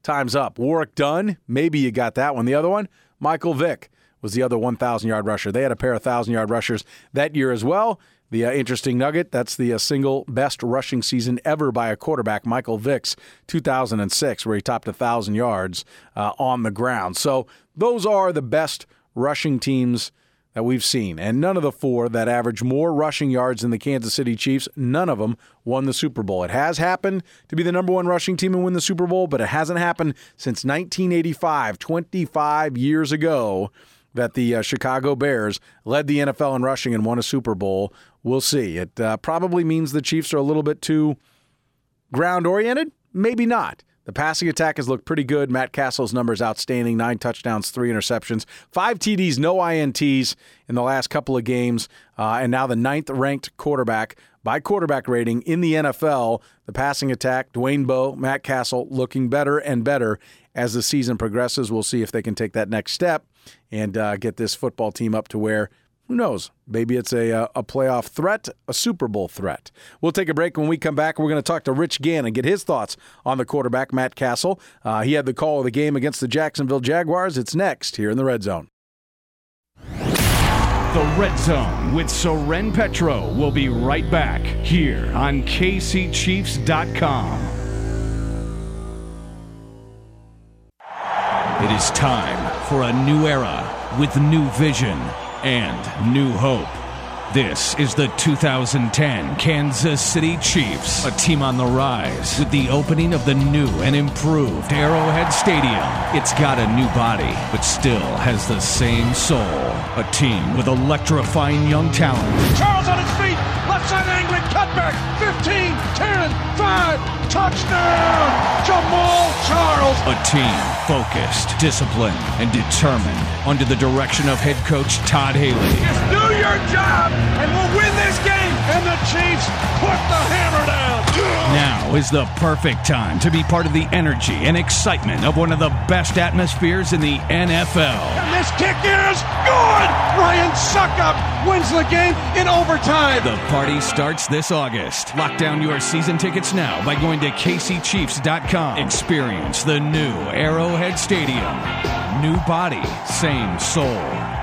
time's up. Warwick Dunn, maybe you got that one. The other one, Michael Vick was the other one thousand-yard rusher. They had a pair of one thousand-yard rushers that year as well. The uh, interesting nugget, that's the uh, single best rushing season ever by a quarterback, Michael Vick's two thousand six, where he topped one thousand yards uh, on the ground. So those are the best rushing teams that we've seen. And none of the four that average more rushing yards than the Kansas City Chiefs, none of them won the Super Bowl. It has happened to be the number one rushing team and win the Super Bowl, but it hasn't happened since nineteen eighty-five, twenty-five years ago, that the uh, Chicago Bears led the N F L in rushing and won a Super Bowl. We'll see. It uh, probably means the Chiefs are a little bit too ground-oriented. Maybe not. The passing attack has looked pretty good. Matt Castle's numbers outstanding. Nine touchdowns, three interceptions, five T Ds, no I N Ts in the last couple of games, uh, and now the ninth-ranked quarterback by quarterback rating in the N F L. The passing attack, Dwayne Bowe, Matt Castle, looking better and better as the season progresses. We'll see if they can take that next step and uh, get this football team up to where, who knows, maybe it's a, a playoff threat, a Super Bowl threat. We'll take a break. When we come back, we're going to talk to Rich Gannon and get his thoughts on the quarterback, Matt Castle. Uh, he had the call of the game against the Jacksonville Jaguars. It's next here in the Red Zone. The Red Zone with Soren Petro will be right back here on K C Chiefs dot com. It is time for a new era with new vision and new hope. This is the two thousand ten Kansas City Chiefs, a team on the rise with the opening of the new and improved Arrowhead Stadium. It's got a new body, but still has the same soul. A team with electrifying young talent. Charles on his feet, left side angling, cutback, fifteen, ten, five, touchdown, Jamal Charles. A team focused, disciplined, and determined under the direction of head coach Todd Haley. Just do your job, and we'll win this game. And the Chiefs put the hammer down. Now is the perfect time to be part of the energy and excitement of one of the best atmospheres in the N F L. And this kick is good. Ryan Suckup wins the game in overtime. The party starts this August. Lock down your season tickets now by going to K C Chiefs dot com. Experience the new Arrowhead Stadium. New body, same soul.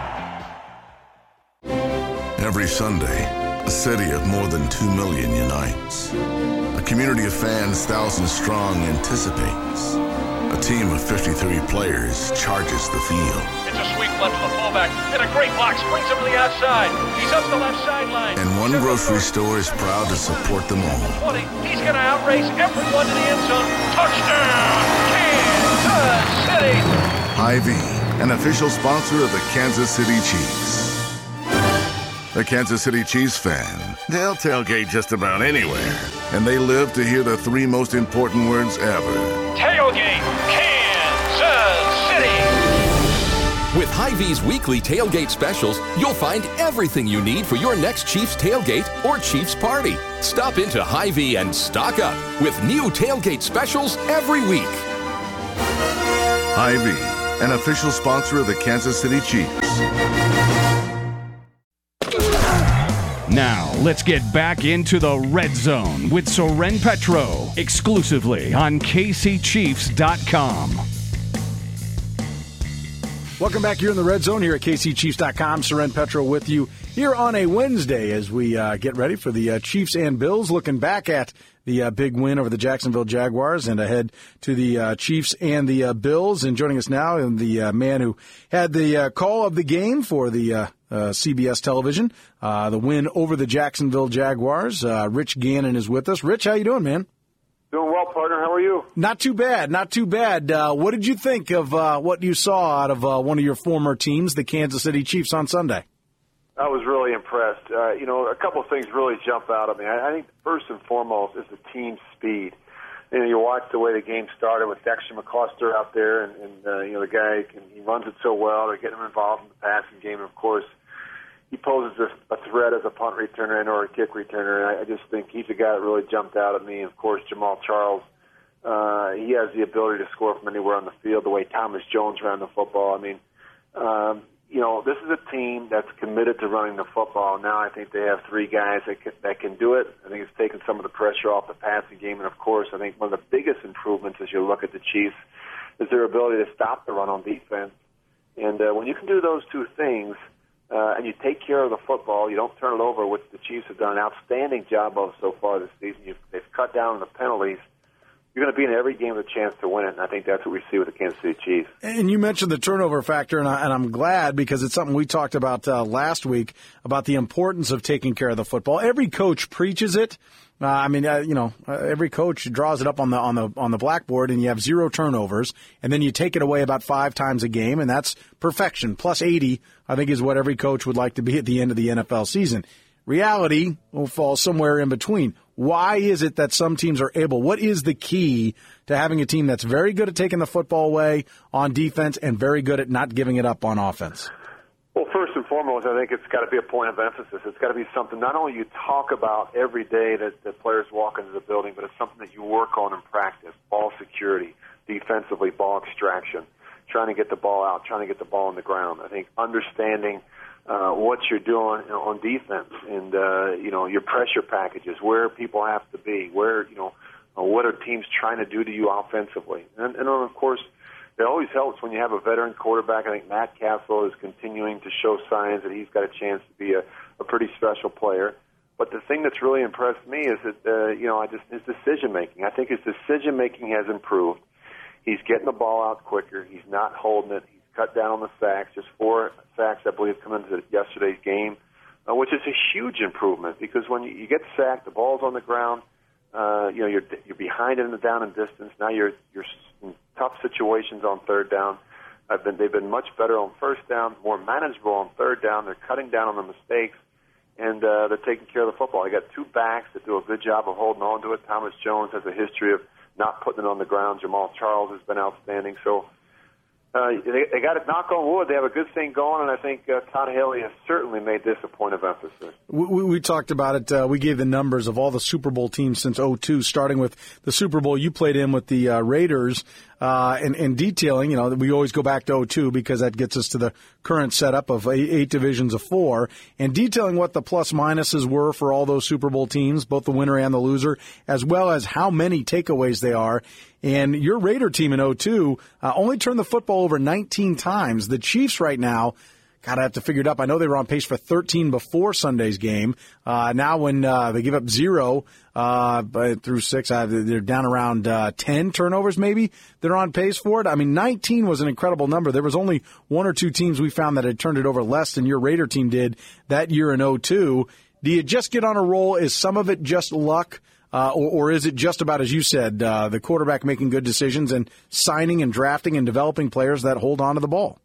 Every Sunday, a city of more than two million unites. A community of fans thousands strong anticipates. A team of fifty-three players charges the field. It's a sweep left to the fullback, and a great block springs him to the outside. He's up the left sideline. And one grocery store is proud to support them all. twenty, he's going to outrace everyone to the end zone. Touchdown, Kansas City! Hy-Vee, an official sponsor of the Kansas City Chiefs. The Kansas City Chiefs fan, they'll tailgate just about anywhere. And they live to hear the three most important words ever. Tailgate, Kansas City! With Hy-Vee's weekly tailgate specials, you'll find everything you need for your next Chiefs tailgate or Chiefs party. Stop into Hy-Vee and stock up with new tailgate specials every week. Hy-Vee, an official sponsor of the Kansas City Chiefs. Now, let's get back into the Red Zone with Soren Petro, exclusively on K C Chiefs dot com. Welcome back here in the Red Zone here at K C Chiefs dot com. Soren Petro with you here on a Wednesday as we uh, get ready for the uh, Chiefs and Bills, looking back at the uh, big win over the Jacksonville Jaguars and ahead to the uh, Chiefs and the uh, Bills. And joining us now is the uh, man who had the uh, call of the game for the uh, uh, C B S television, uh, the win over the Jacksonville Jaguars. Uh, Rich Gannon is with us. Rich, how you doing, man? Doing well, partner. How are you? Not too bad, not too bad. Uh, what did you think of uh, what you saw out of uh, one of your former teams, the Kansas City Chiefs, on Sunday? I was really impressed. Uh, you know, a couple of things really jump out at me. I, I think first and foremost is the team speed. You know, you watch the way the game started with Dexter McCluster out there, and, and uh, you know, the guy, can, he runs it so well. They're getting him involved in the passing game, and of course, he poses a, a threat as a punt returner and or a kick returner, and I, I just think he's a guy that really jumped out at me. And of course, Jamal Charles, uh, he has the ability to score from anywhere on the field, the way Thomas Jones ran the football. I mean, um, you know, this is a team that's committed to running the football. Now I think they have three guys that can, that can do it. I think it's taken some of the pressure off the passing game. And, of course, I think one of the biggest improvements as you look at the Chiefs is their ability to stop the run on defense. And uh, when you can do those two things, uh, and you take care of the football, you don't turn it over, which the Chiefs have done an outstanding job of so far this season. You've, they've cut down on the penalties. You're going to be in every game with a chance to win it, and I think that's what we see with the Kansas City Chiefs. And you mentioned the turnover factor, and, I, and I'm glad because it's something we talked about uh, last week about the importance of taking care of the football. Every coach preaches it. Uh, I mean, uh, you know, uh, every coach draws it up on the on the on the blackboard, and you have zero turnovers, and then you take it away about five times a game, and that's perfection. Plus eighty, I think, is what every coach would like to be at the end of the N F L season. Reality will fall somewhere in between. Why is it that some teams are able? What is the key to having a team that's very good at taking the football away on defense and very good at not giving it up on offense? Well, first and foremost, I think it's got to be a point of emphasis. It's got to be something not only you talk about every day that the players walk into the building, but it's something that you work on in practice. Ball security, defensively, ball extraction, trying to get the ball out, trying to get the ball on the ground. I think understanding uh, what you're doing you know, on defense and, uh, you know, your pressure packages, where people have to be, where, you know, uh, what are teams trying to do to you offensively. And, and of course, it always helps when you have a veteran quarterback. I think Matt Castle is continuing to show signs that he's got a chance to be a, a pretty special player. But the thing that's really impressed me is that, uh, you know, I just his decision-making. I think his decision-making has improved. He's getting the ball out quicker. He's not holding it. He's cut down on the sacks. Just four sacks, I believe, come into yesterday's game, uh, which is a huge improvement because when you, you get sacked, the ball's on the ground. Uh, you know, you're you're behind in the down and distance. Now you're you're in tough situations on third down. I've been they've been much better on first down, more manageable on third down. They're cutting down on the mistakes, and uh, they're taking care of the football. I got two backs that do a good job of holding on to it. Thomas Jones has a history of not putting it on the ground. Jamal Charles has been outstanding. So uh, they, they got to knock on wood. They have a good thing going, and I think uh, Todd Haley has certainly made this a point of emphasis. We, we, we talked about it. Uh, we gave the numbers of all the Super Bowl teams since oh two, starting with the Super Bowl you played in with the uh, Raiders, uh, and, and detailing, you know, we always go back to oh two because that gets us to the current setup of eight, eight divisions of four, and detailing what the plus-minuses were for all those Super Bowl teams, both the winner and the loser, as well as how many takeaways they are. And your Raider team in oh two uh, only turned the football over nineteen times. The Chiefs right now, God, I have to figure it up. I know they were on pace for thirteen before Sunday's game. Uh, now when uh, they give up zero uh, through six, uh, they're down around uh, ten turnovers maybe. They're on pace for it. I mean, nineteen was an incredible number. There was only one or two teams we found that had turned it over less than your Raider team did that year in oh two. Do you just get on a roll? Is some of it just luck? Uh, or, or is it just about, as you said, uh, the quarterback making good decisions and signing and drafting and developing players that hold on to the ball?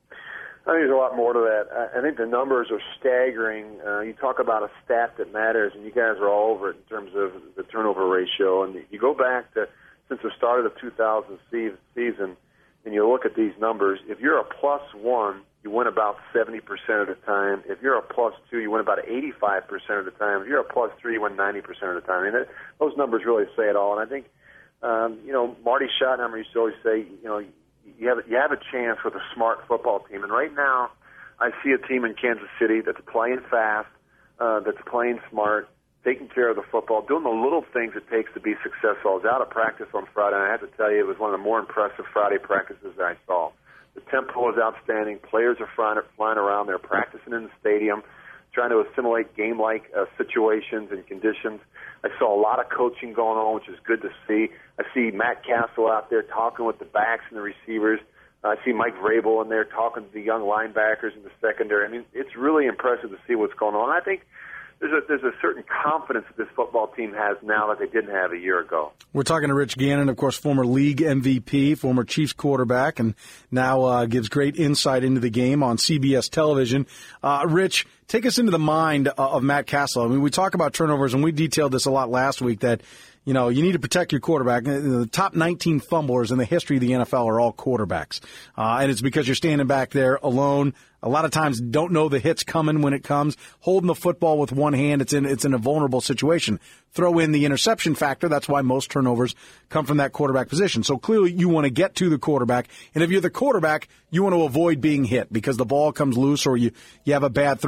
I think there's a lot more to that. I think the numbers are staggering. Uh, you talk about a stat that matters, and you guys are all over it in terms of the turnover ratio. And you go back to since the start of the two thousand season, and you look at these numbers, if you're a plus one, you win about seventy percent of the time. If you're a plus two, you win about eighty-five percent of the time. If you're a plus three, you win ninety percent of the time. I mean, that, those numbers really say it all. And I think, um, you know, Marty Schottenheimer used to always say, you know, you have, you have a chance with a smart football team. And right now, I see a team in Kansas City that's playing fast, uh, that's playing smart, taking care of the football, doing the little things it takes to be successful. I was out of practice on Friday, and I have to tell you, it was one of the more impressive Friday practices that I saw. The tempo is outstanding. Players are flying, flying around. They're practicing in the stadium, trying to assimilate game-like uh, situations and conditions. I saw a lot of coaching going on, which is good to see. I see Matt Castle out there talking with the backs and the receivers. Uh, I see Mike Vrabel in there talking to the young linebackers in the secondary. I mean, it's really impressive to see what's going on. I think There's a, there's a certain confidence that this football team has now that they didn't have a year ago. We're talking to Rich Gannon, of course, former league M V P, former Chiefs quarterback, and now uh, gives great insight into the game on C B S television. Uh, Rich, take us into the mind of Matt Castle. I mean, we talk about turnovers, and we detailed this a lot last week, that you know, you need to protect your quarterback. The top nineteen fumblers in the history of the N F L are all quarterbacks. Uh, and it's because you're standing back there alone. A lot of times don't know the hit's coming when it comes. Holding the football with one hand, it's in, it's in a vulnerable situation. Throw in the interception factor. That's why most turnovers come from that quarterback position. So clearly you want to get to the quarterback. And if you're the quarterback, you want to avoid being hit because the ball comes loose or you, you have a bad throw.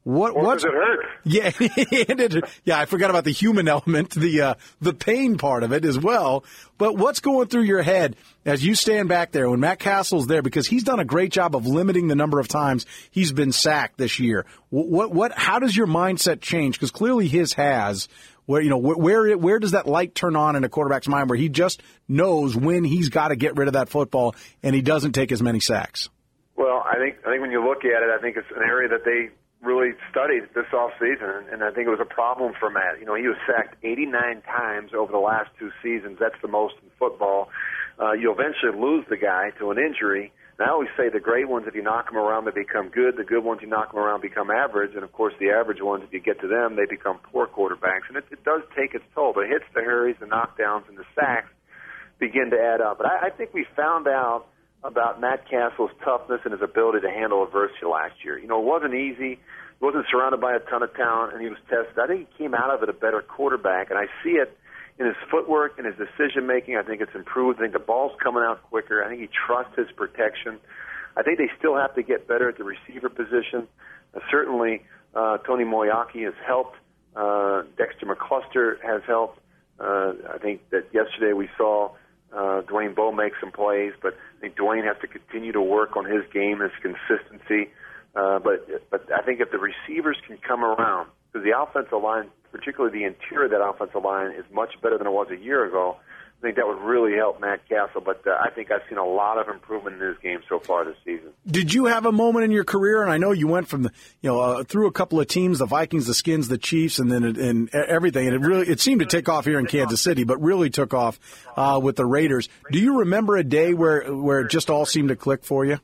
What? Or What's does it hurt? Yeah, and it, yeah. I forgot about the human element, the uh, the pain part of it as well. But what's going through your head as you stand back there when Matt Castle's there? Because he's done a great job of limiting the number of times he's been sacked this year. What? What? what how does your mindset change? Because clearly his has. Where you know where where does that light turn on in a quarterback's mind where he just knows when he's got to get rid of that football and he doesn't take as many sacks? Well, I think I think when you look at it, I think it's an area that they really studied this offseason, and I think it was a problem for Matt. You know, he was sacked eighty-nine times over the last two seasons. That's the most in football. Uh, you eventually lose the guy to an injury. And I always say the great ones, if you knock them around, they become good. The good ones, you knock them around, become average. And, of course, the average ones, if you get to them, they become poor quarterbacks. And it, it does take its toll. The hits, the hurries, the knockdowns, and the sacks begin to add up. But I, I think we found out about Matt Castle's toughness and his ability to handle adversity last year. You know, it wasn't easy. He wasn't surrounded by a ton of talent, and he was tested. I think he came out of it a better quarterback, and I see it in his footwork and his decision-making. I think it's improved. I think the ball's coming out quicker. I think he trusts his protection. I think they still have to get better at the receiver position. Uh, certainly, uh, Tony Moeaki has helped. Uh, Dexter McCluster has helped. Uh, I think that yesterday we saw uh, Dwayne Bowe make some plays, but I think Dwayne has to continue to work on his game, his consistency. Uh, but but I think if the receivers can come around, because the offensive line, particularly the interior of that offensive line, is much better than it was a year ago, I think that would really help Matt Castle. But uh, I think I've seen a lot of improvement in his game so far this season. Did you have a moment in your career, and I know you went from the, you know uh, through a couple of teams, the Vikings, the Skins, the Chiefs, and then it, and everything, and it really it seemed to take off here in Kansas City, but really took off uh, with the Raiders. Do you remember a day where where it just all seemed to click for you?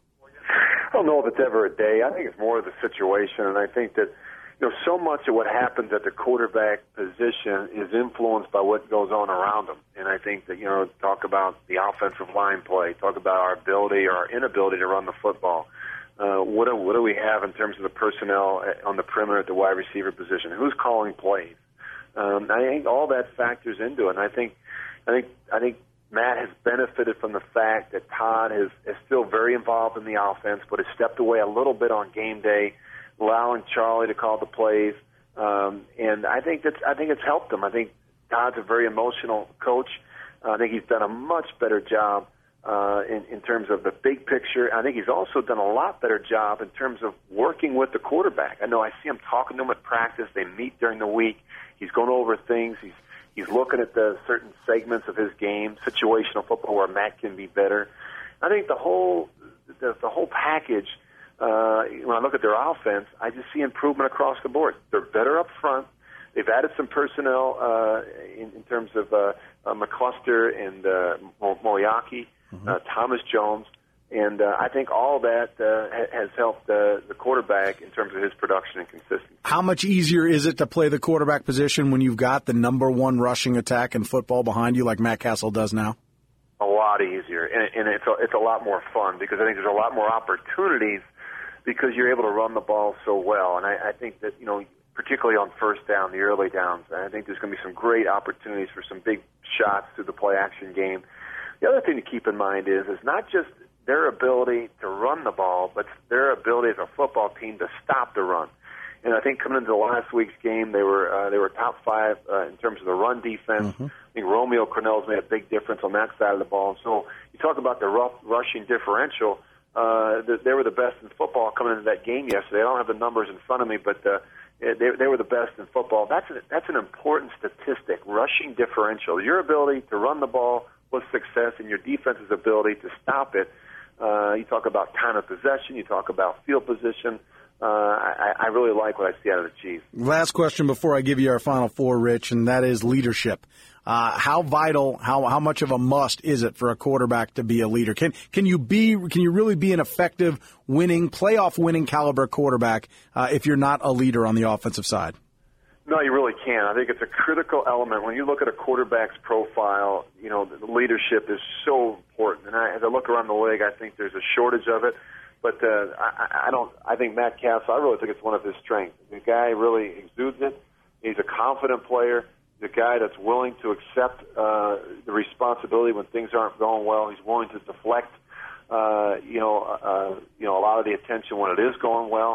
I don't know if it's ever a day. I think it's more of the situation, and I think that you know so much of what happens at the quarterback position is influenced by what goes on around them. And I think that you know talk about the offensive line play, talk about our ability or our inability to run the football. Uh, what do what do we have in terms of the personnel on the perimeter at the wide receiver position? Who's calling plays? Um, I think all that factors into it. And I think I think I think. Matt has benefited from the fact that Todd is, is still very involved in the offense, but has stepped away a little bit on game day, allowing Charlie to call the plays. Um, and I think that's I think it's helped him. I think Todd's a very emotional coach. Uh, I think he's done a much better job uh, in, in terms of the big picture. I think he's also done a lot better job in terms of working with the quarterback. I know I see him talking to him at practice. They meet during the week. He's going over things. He's He's looking at the certain segments of his game, situational football where Matt can be better. I think the whole the, the whole package, uh, when I look at their offense, I just see improvement across the board. They're better up front. They've added some personnel uh, in, in terms of uh, uh, McCluster and uh, Mo- Moeaki, mm-hmm. uh, Thomas Jones. And uh, I think all that uh, ha- has helped uh, the quarterback in terms of his production and consistency. How much easier is it to play the quarterback position when you've got the number one rushing attack in football behind you like Matt Castle does now? A lot easier, and, and it's, a, it's a lot more fun because I think there's a lot more opportunities because you're able to run the ball so well. And I, I think that, you know, particularly on first down, the early downs, I think there's going to be some great opportunities for some big shots through the play-action game. The other thing to keep in mind is is not just their ability to run the ball, but their ability as a football team to stop the run. And I think coming into last week's game, they were uh, they were top five uh, in terms of the run defense. Mm-hmm. I think Romeo Crennel's made a big difference on that side of the ball. And so you talk about the rough rushing differential. Uh, they were the best in football coming into that game yesterday. I don't have the numbers in front of me, but uh, they, they were the best in football. That's a, that's an important statistic, rushing differential. Your ability to run the ball with success and your defense's ability to stop it. Uh, you talk about time of possession. You talk about field position. Uh, I, I really like what I see out of the Chiefs. Last question before I give you our final four, Rich, and that is leadership. Uh, how vital, how how much of a must is it for a quarterback to be a leader? Can can you be can you really be an effective, winning, playoff winning caliber quarterback uh, if you're not a leader on the offensive side? No, you really can't. I think it's a critical element. When you look at a quarterback's profile, you know, the leadership is so important. And I, as I look around the league, I think there's a shortage of it. But uh, I, I don't. I think Matt Castle, I really think it's one of his strengths. The guy really exudes it. He's a confident player. He's a guy that's willing to accept uh, the responsibility when things aren't going well. He's willing to deflect, uh, you know, uh, you know, a lot of the attention when it is going well.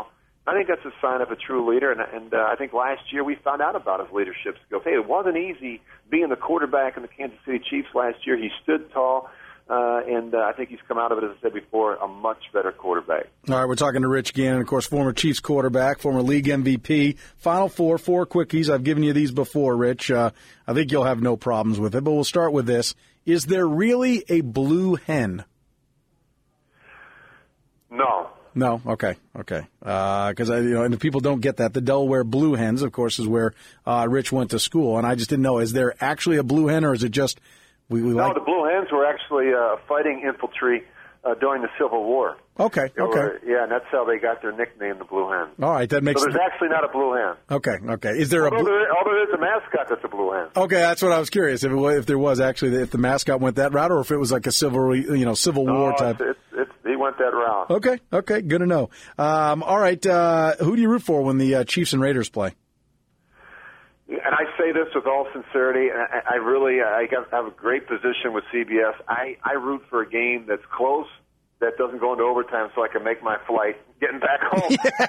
I think that's a sign of a true leader, and, and uh, I think last year we found out about his leadership skills. Hey, it wasn't easy being the quarterback in the Kansas City Chiefs last year. He stood tall, uh, and uh, I think he's come out of it, as I said before, a much better quarterback. All right, we're talking to Rich Gannon, of course, former Chiefs quarterback, former league M V P. Final four, four quickies. I've given you these before, Rich. Uh, I think you'll have no problems with it, but we'll start with this. Is there really a blue hen? No. No, okay, okay. Because uh, you know, and if people don't get that, the Delaware Blue Hens, of course, is where uh, Rich went to school, and I just didn't know. Is there actually a blue hen, or is it just we? we no, like... the Blue Hens were actually uh, fighting infantry uh, during the Civil War. Okay, They okay. were- yeah, and that's how they got their nickname, the Blue Hen. All right, that makes. So there's actually not a blue hen. Okay, okay. Is there although a? Blue... there, although there's a mascot that's a blue hen. Okay, that's what I was curious if it was, if there was actually if the mascot went that route, or if it was like a civil you know Civil No, War type. It's, it's, it's, he went that route. Okay, okay, good to know. Um, all right, uh, who do you root for when the uh, Chiefs and Raiders play? And I say this with all sincerity. I, I really, I have a great position with C B S. I, I root for a game that's close, that doesn't go into overtime, so I can make my flight getting back home.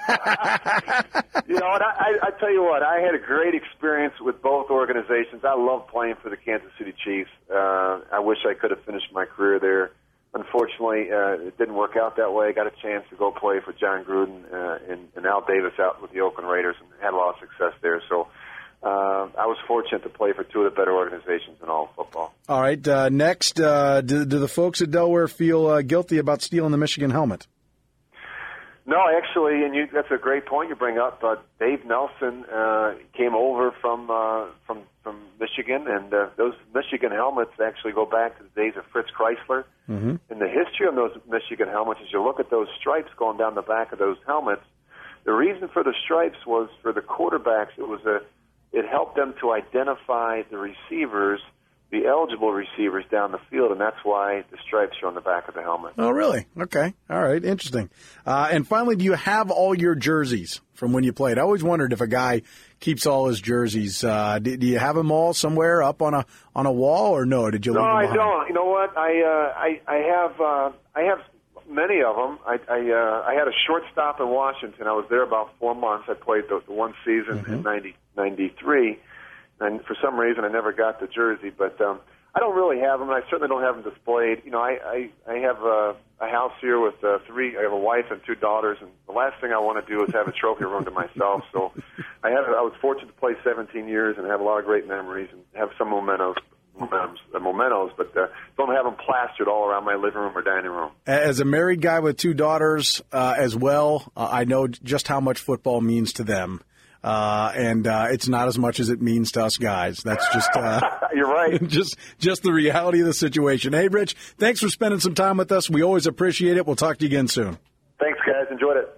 you know, and I, I, I tell you what, I had a great experience with both organizations. I love playing for the Kansas City Chiefs. Uh, I wish I could have finished my career there. Unfortunately, uh, it didn't work out that way. I got a chance to go play for John Gruden uh, and, and Al Davis out with the Oakland Raiders, and had a lot of success there. So uh, I was fortunate to play for two of the better organizations in all of football. All right, uh, next, uh, do, do the folks at Delaware feel uh, guilty about stealing the Michigan helmet? No, actually, and you, that's a great point you bring up. Uh, Dave Nelson uh, came over from uh, from from Michigan, and uh, those Michigan helmets actually go back to the days of Fritz Chrysler. Mm-hmm. And the history of those Michigan helmets, as you look at those stripes going down the back of those helmets, the reason for the stripes was for the quarterbacks. It was a it helped them to identify the receivers, the eligible receivers down the field, and that's why the stripes are on the back of the helmet. Oh, really? Okay. All right. Interesting. Uh, and finally, do you have all your jerseys from when you played? I always wondered if a guy keeps all his jerseys. Uh, do, do you have them all somewhere up on a on a wall, or no? Did you? No, leave them I behind? don't. You know what? I uh, I I have uh, I have many of them. I I, uh, I had a shortstop in Washington. I was there about four months. I played the, the one season Mm-hmm. in ninety, ninety-three, and for some reason I never got the jersey. But um, I don't really have them. I certainly don't have them displayed. You know, I I, I have a, a house here with uh, three. I have a wife and two daughters, and the last thing I want to do is have a trophy room to myself. So I have. I was fortunate to play seventeen years and have a lot of great memories and have some mementos. Mementos, uh, mementos, but uh, don't have them plastered all around my living room or dining room. As a married guy with two daughters uh, as well, uh, I know just how much football means to them. Uh, and uh, it's not as much as it means to us guys. That's just uh, you're right. Just just the reality of the situation. Hey, Rich, thanks for spending some time with us. We always appreciate it. We'll talk to you again soon. Thanks, guys. Enjoyed it.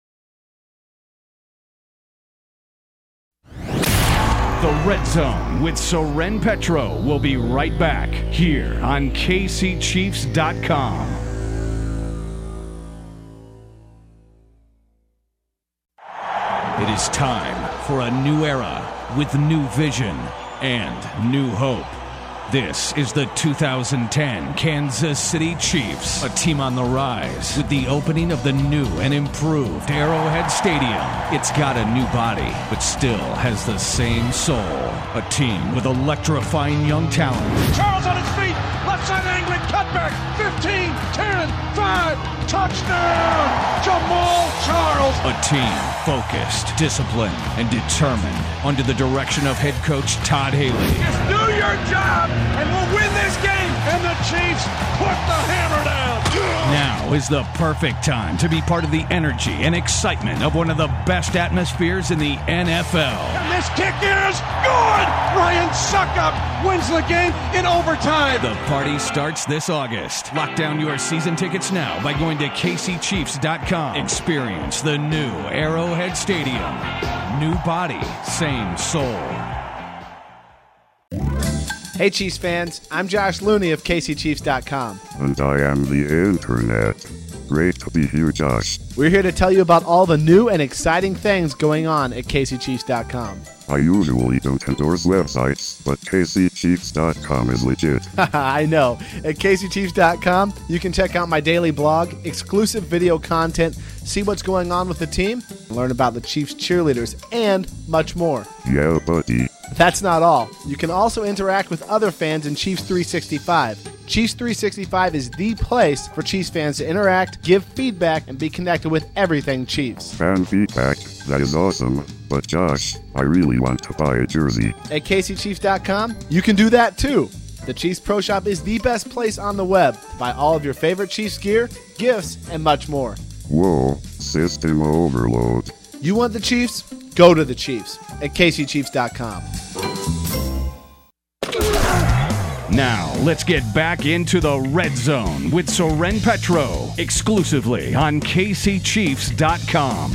The Red Zone with Soren Petro will be right back here on K C Chiefs dot com. It is time for a new era with new vision and new hope. This is the two thousand ten Kansas City Chiefs, a team on the rise with the opening of the new and improved Arrowhead Stadium. It's got a new body, but still has the same soul. A team with electrifying young talent. Charles on his feet, left side angling, cutback, fifteen, ten, five, touchdown, Jamal Charles. A team focused, disciplined, and determined under the direction of head coach Todd Haley. Just do your job, and we'll win this game. And the Chiefs put the hammer down. Now is the perfect time to be part of the energy and excitement of one of the best atmospheres in the N F L. And this kick is good. Ryan Suckup wins the game in overtime. The party starts this August. Lock down your season tickets now by going to K C Chiefs dot com. Experience the new Arrowhead Stadium. New body, same soul. Hey, Chiefs fans, I'm Josh Looney of K C Chiefs dot com. And I am the internet. Great to be here, Josh. We're here to tell you about all the new and exciting things going on at K C Chiefs dot com. I usually don't endorse websites, but K C Chiefs dot com is legit. I know. At K C Chiefs dot com, you can check out my daily blog, exclusive video content, see what's going on with the team, learn about the Chiefs cheerleaders, and much more. Yeah, buddy. That's not all. You can also interact with other fans in Chiefs three sixty-five. Chiefs three sixty-five is the place for Chiefs fans to interact, give feedback, and be connected with everything Chiefs. Fan feedback, that is awesome. But Josh, I really want to buy a jersey. At K C Chiefs dot com, you can do that too. The Chiefs Pro Shop is the best place on the web to buy all of your favorite Chiefs gear, gifts, and much more. Whoa, system overload. You want the Chiefs? Go to the Chiefs at K C Chiefs dot com. Now, let's get back into the Red Zone with Soren Petro, exclusively on K C Chiefs dot com.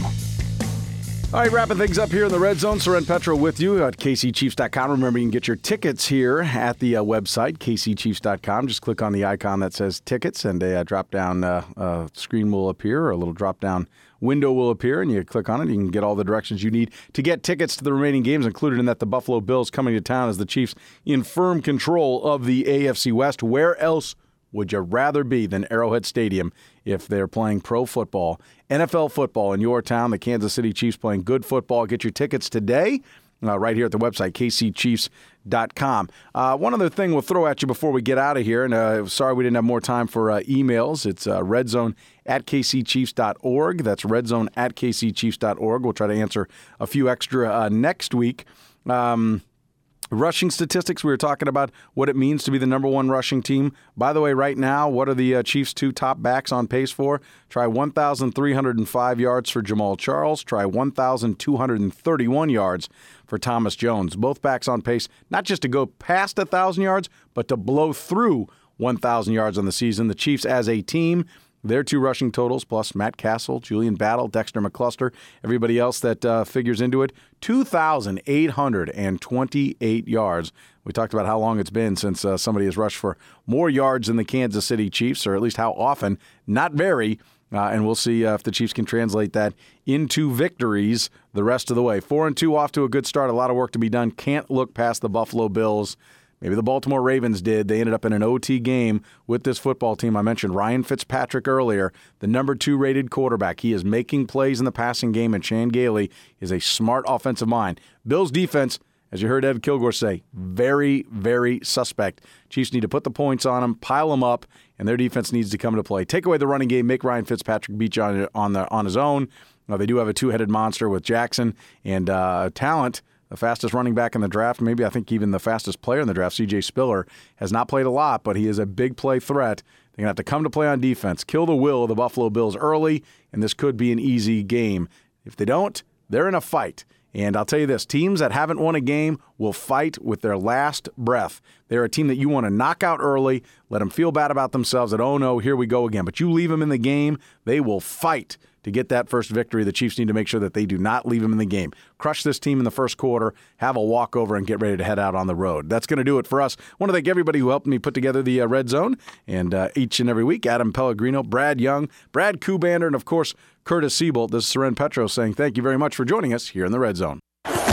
All right, wrapping things up here in the Red Zone. Soren Petro with you at K C Chiefs dot com. Remember, you can get your tickets here at the uh, website, K C Chiefs dot com. Just click on the icon that says tickets, and a uh, drop-down uh, uh, screen will appear, or a little drop-down window will appear, and you click on it. You can get all the directions you need to get tickets to the remaining games, included in that the Buffalo Bills coming to town as the Chiefs in firm control of the A F C West. Where else would you rather be than Arrowhead Stadium if they're playing pro football, N F L football in your town? The Kansas City Chiefs playing good football. Get your tickets today uh, right here at the website, K C Chiefs dot com. Uh, one other thing we'll throw at you before we get out of here, and uh, sorry we didn't have more time for uh, emails. It's uh, redzone at K C Chiefs dot org. That's redzone at K C Chiefs dot org. We'll try to answer a few extra uh, next week. Um Rushing statistics, we were talking about what it means to be the number one rushing team. By the way, right now, what are the uh, Chiefs' two top backs on pace for? Try one thousand three hundred five yards for Jamal Charles. Try one thousand two hundred thirty-one yards for Thomas Jones. Both backs on pace, not just to go past one thousand yards, but to blow through one thousand yards on the season. The Chiefs as a team, their two rushing totals, plus Matt Castle, Julian Battle, Dexter McCluster, everybody else that uh, figures into it, two thousand eight hundred twenty-eight yards. We talked about how long it's been since uh, somebody has rushed for more yards than the Kansas City Chiefs, or at least how often. Not very. Uh, and we'll see uh, if the Chiefs can translate that into victories the rest of the way. Four and two off to a good start. A lot of work to be done. Can't look past the Buffalo Bills. Maybe the Baltimore Ravens did. They ended up in an O T game with this football team. I mentioned Ryan Fitzpatrick earlier, the number two rated quarterback. He is making plays in the passing game, and Chan Gailey is a smart offensive mind. Bills defense, as you heard Ed Kilgore say, very, very suspect. Chiefs need to put the points on them, pile them up, and their defense needs to come into play. Take away the running game, make Ryan Fitzpatrick beat you on, on, the, on his own. Now, they do have a two-headed monster with Jackson and uh, talent. The fastest running back in the draft, maybe I think even the fastest player in the draft, C J Spiller, has not played a lot, but he is a big play threat. They're going to have to come to play on defense, kill the will of the Buffalo Bills early, and this could be an easy game. If they don't, they're in a fight. And I'll tell you this, teams that haven't won a game will fight with their last breath. They're a team that you want to knock out early, let them feel bad about themselves, that, oh no, here we go again. But you leave them in the game, they will fight to get that first victory. The Chiefs need to make sure that they do not leave them in the game. Crush this team in the first quarter, have a walkover, and get ready to head out on the road. That's going to do it for us. I want to thank everybody who helped me put together the uh, Red Zone, and uh, each and every week, Adam Pellegrino, Brad Young, Brad Kubander, and of course, Curtis Siebold. This is Soren Petro saying thank you very much for joining us here in the Red Zone.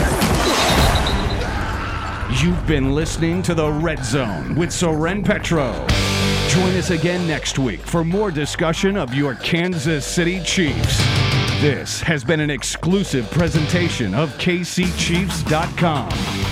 You've been listening to the Red Zone with Soren Petro. Join us again next week for more discussion of your Kansas City Chiefs. This has been an exclusive presentation of K C Chiefs dot com.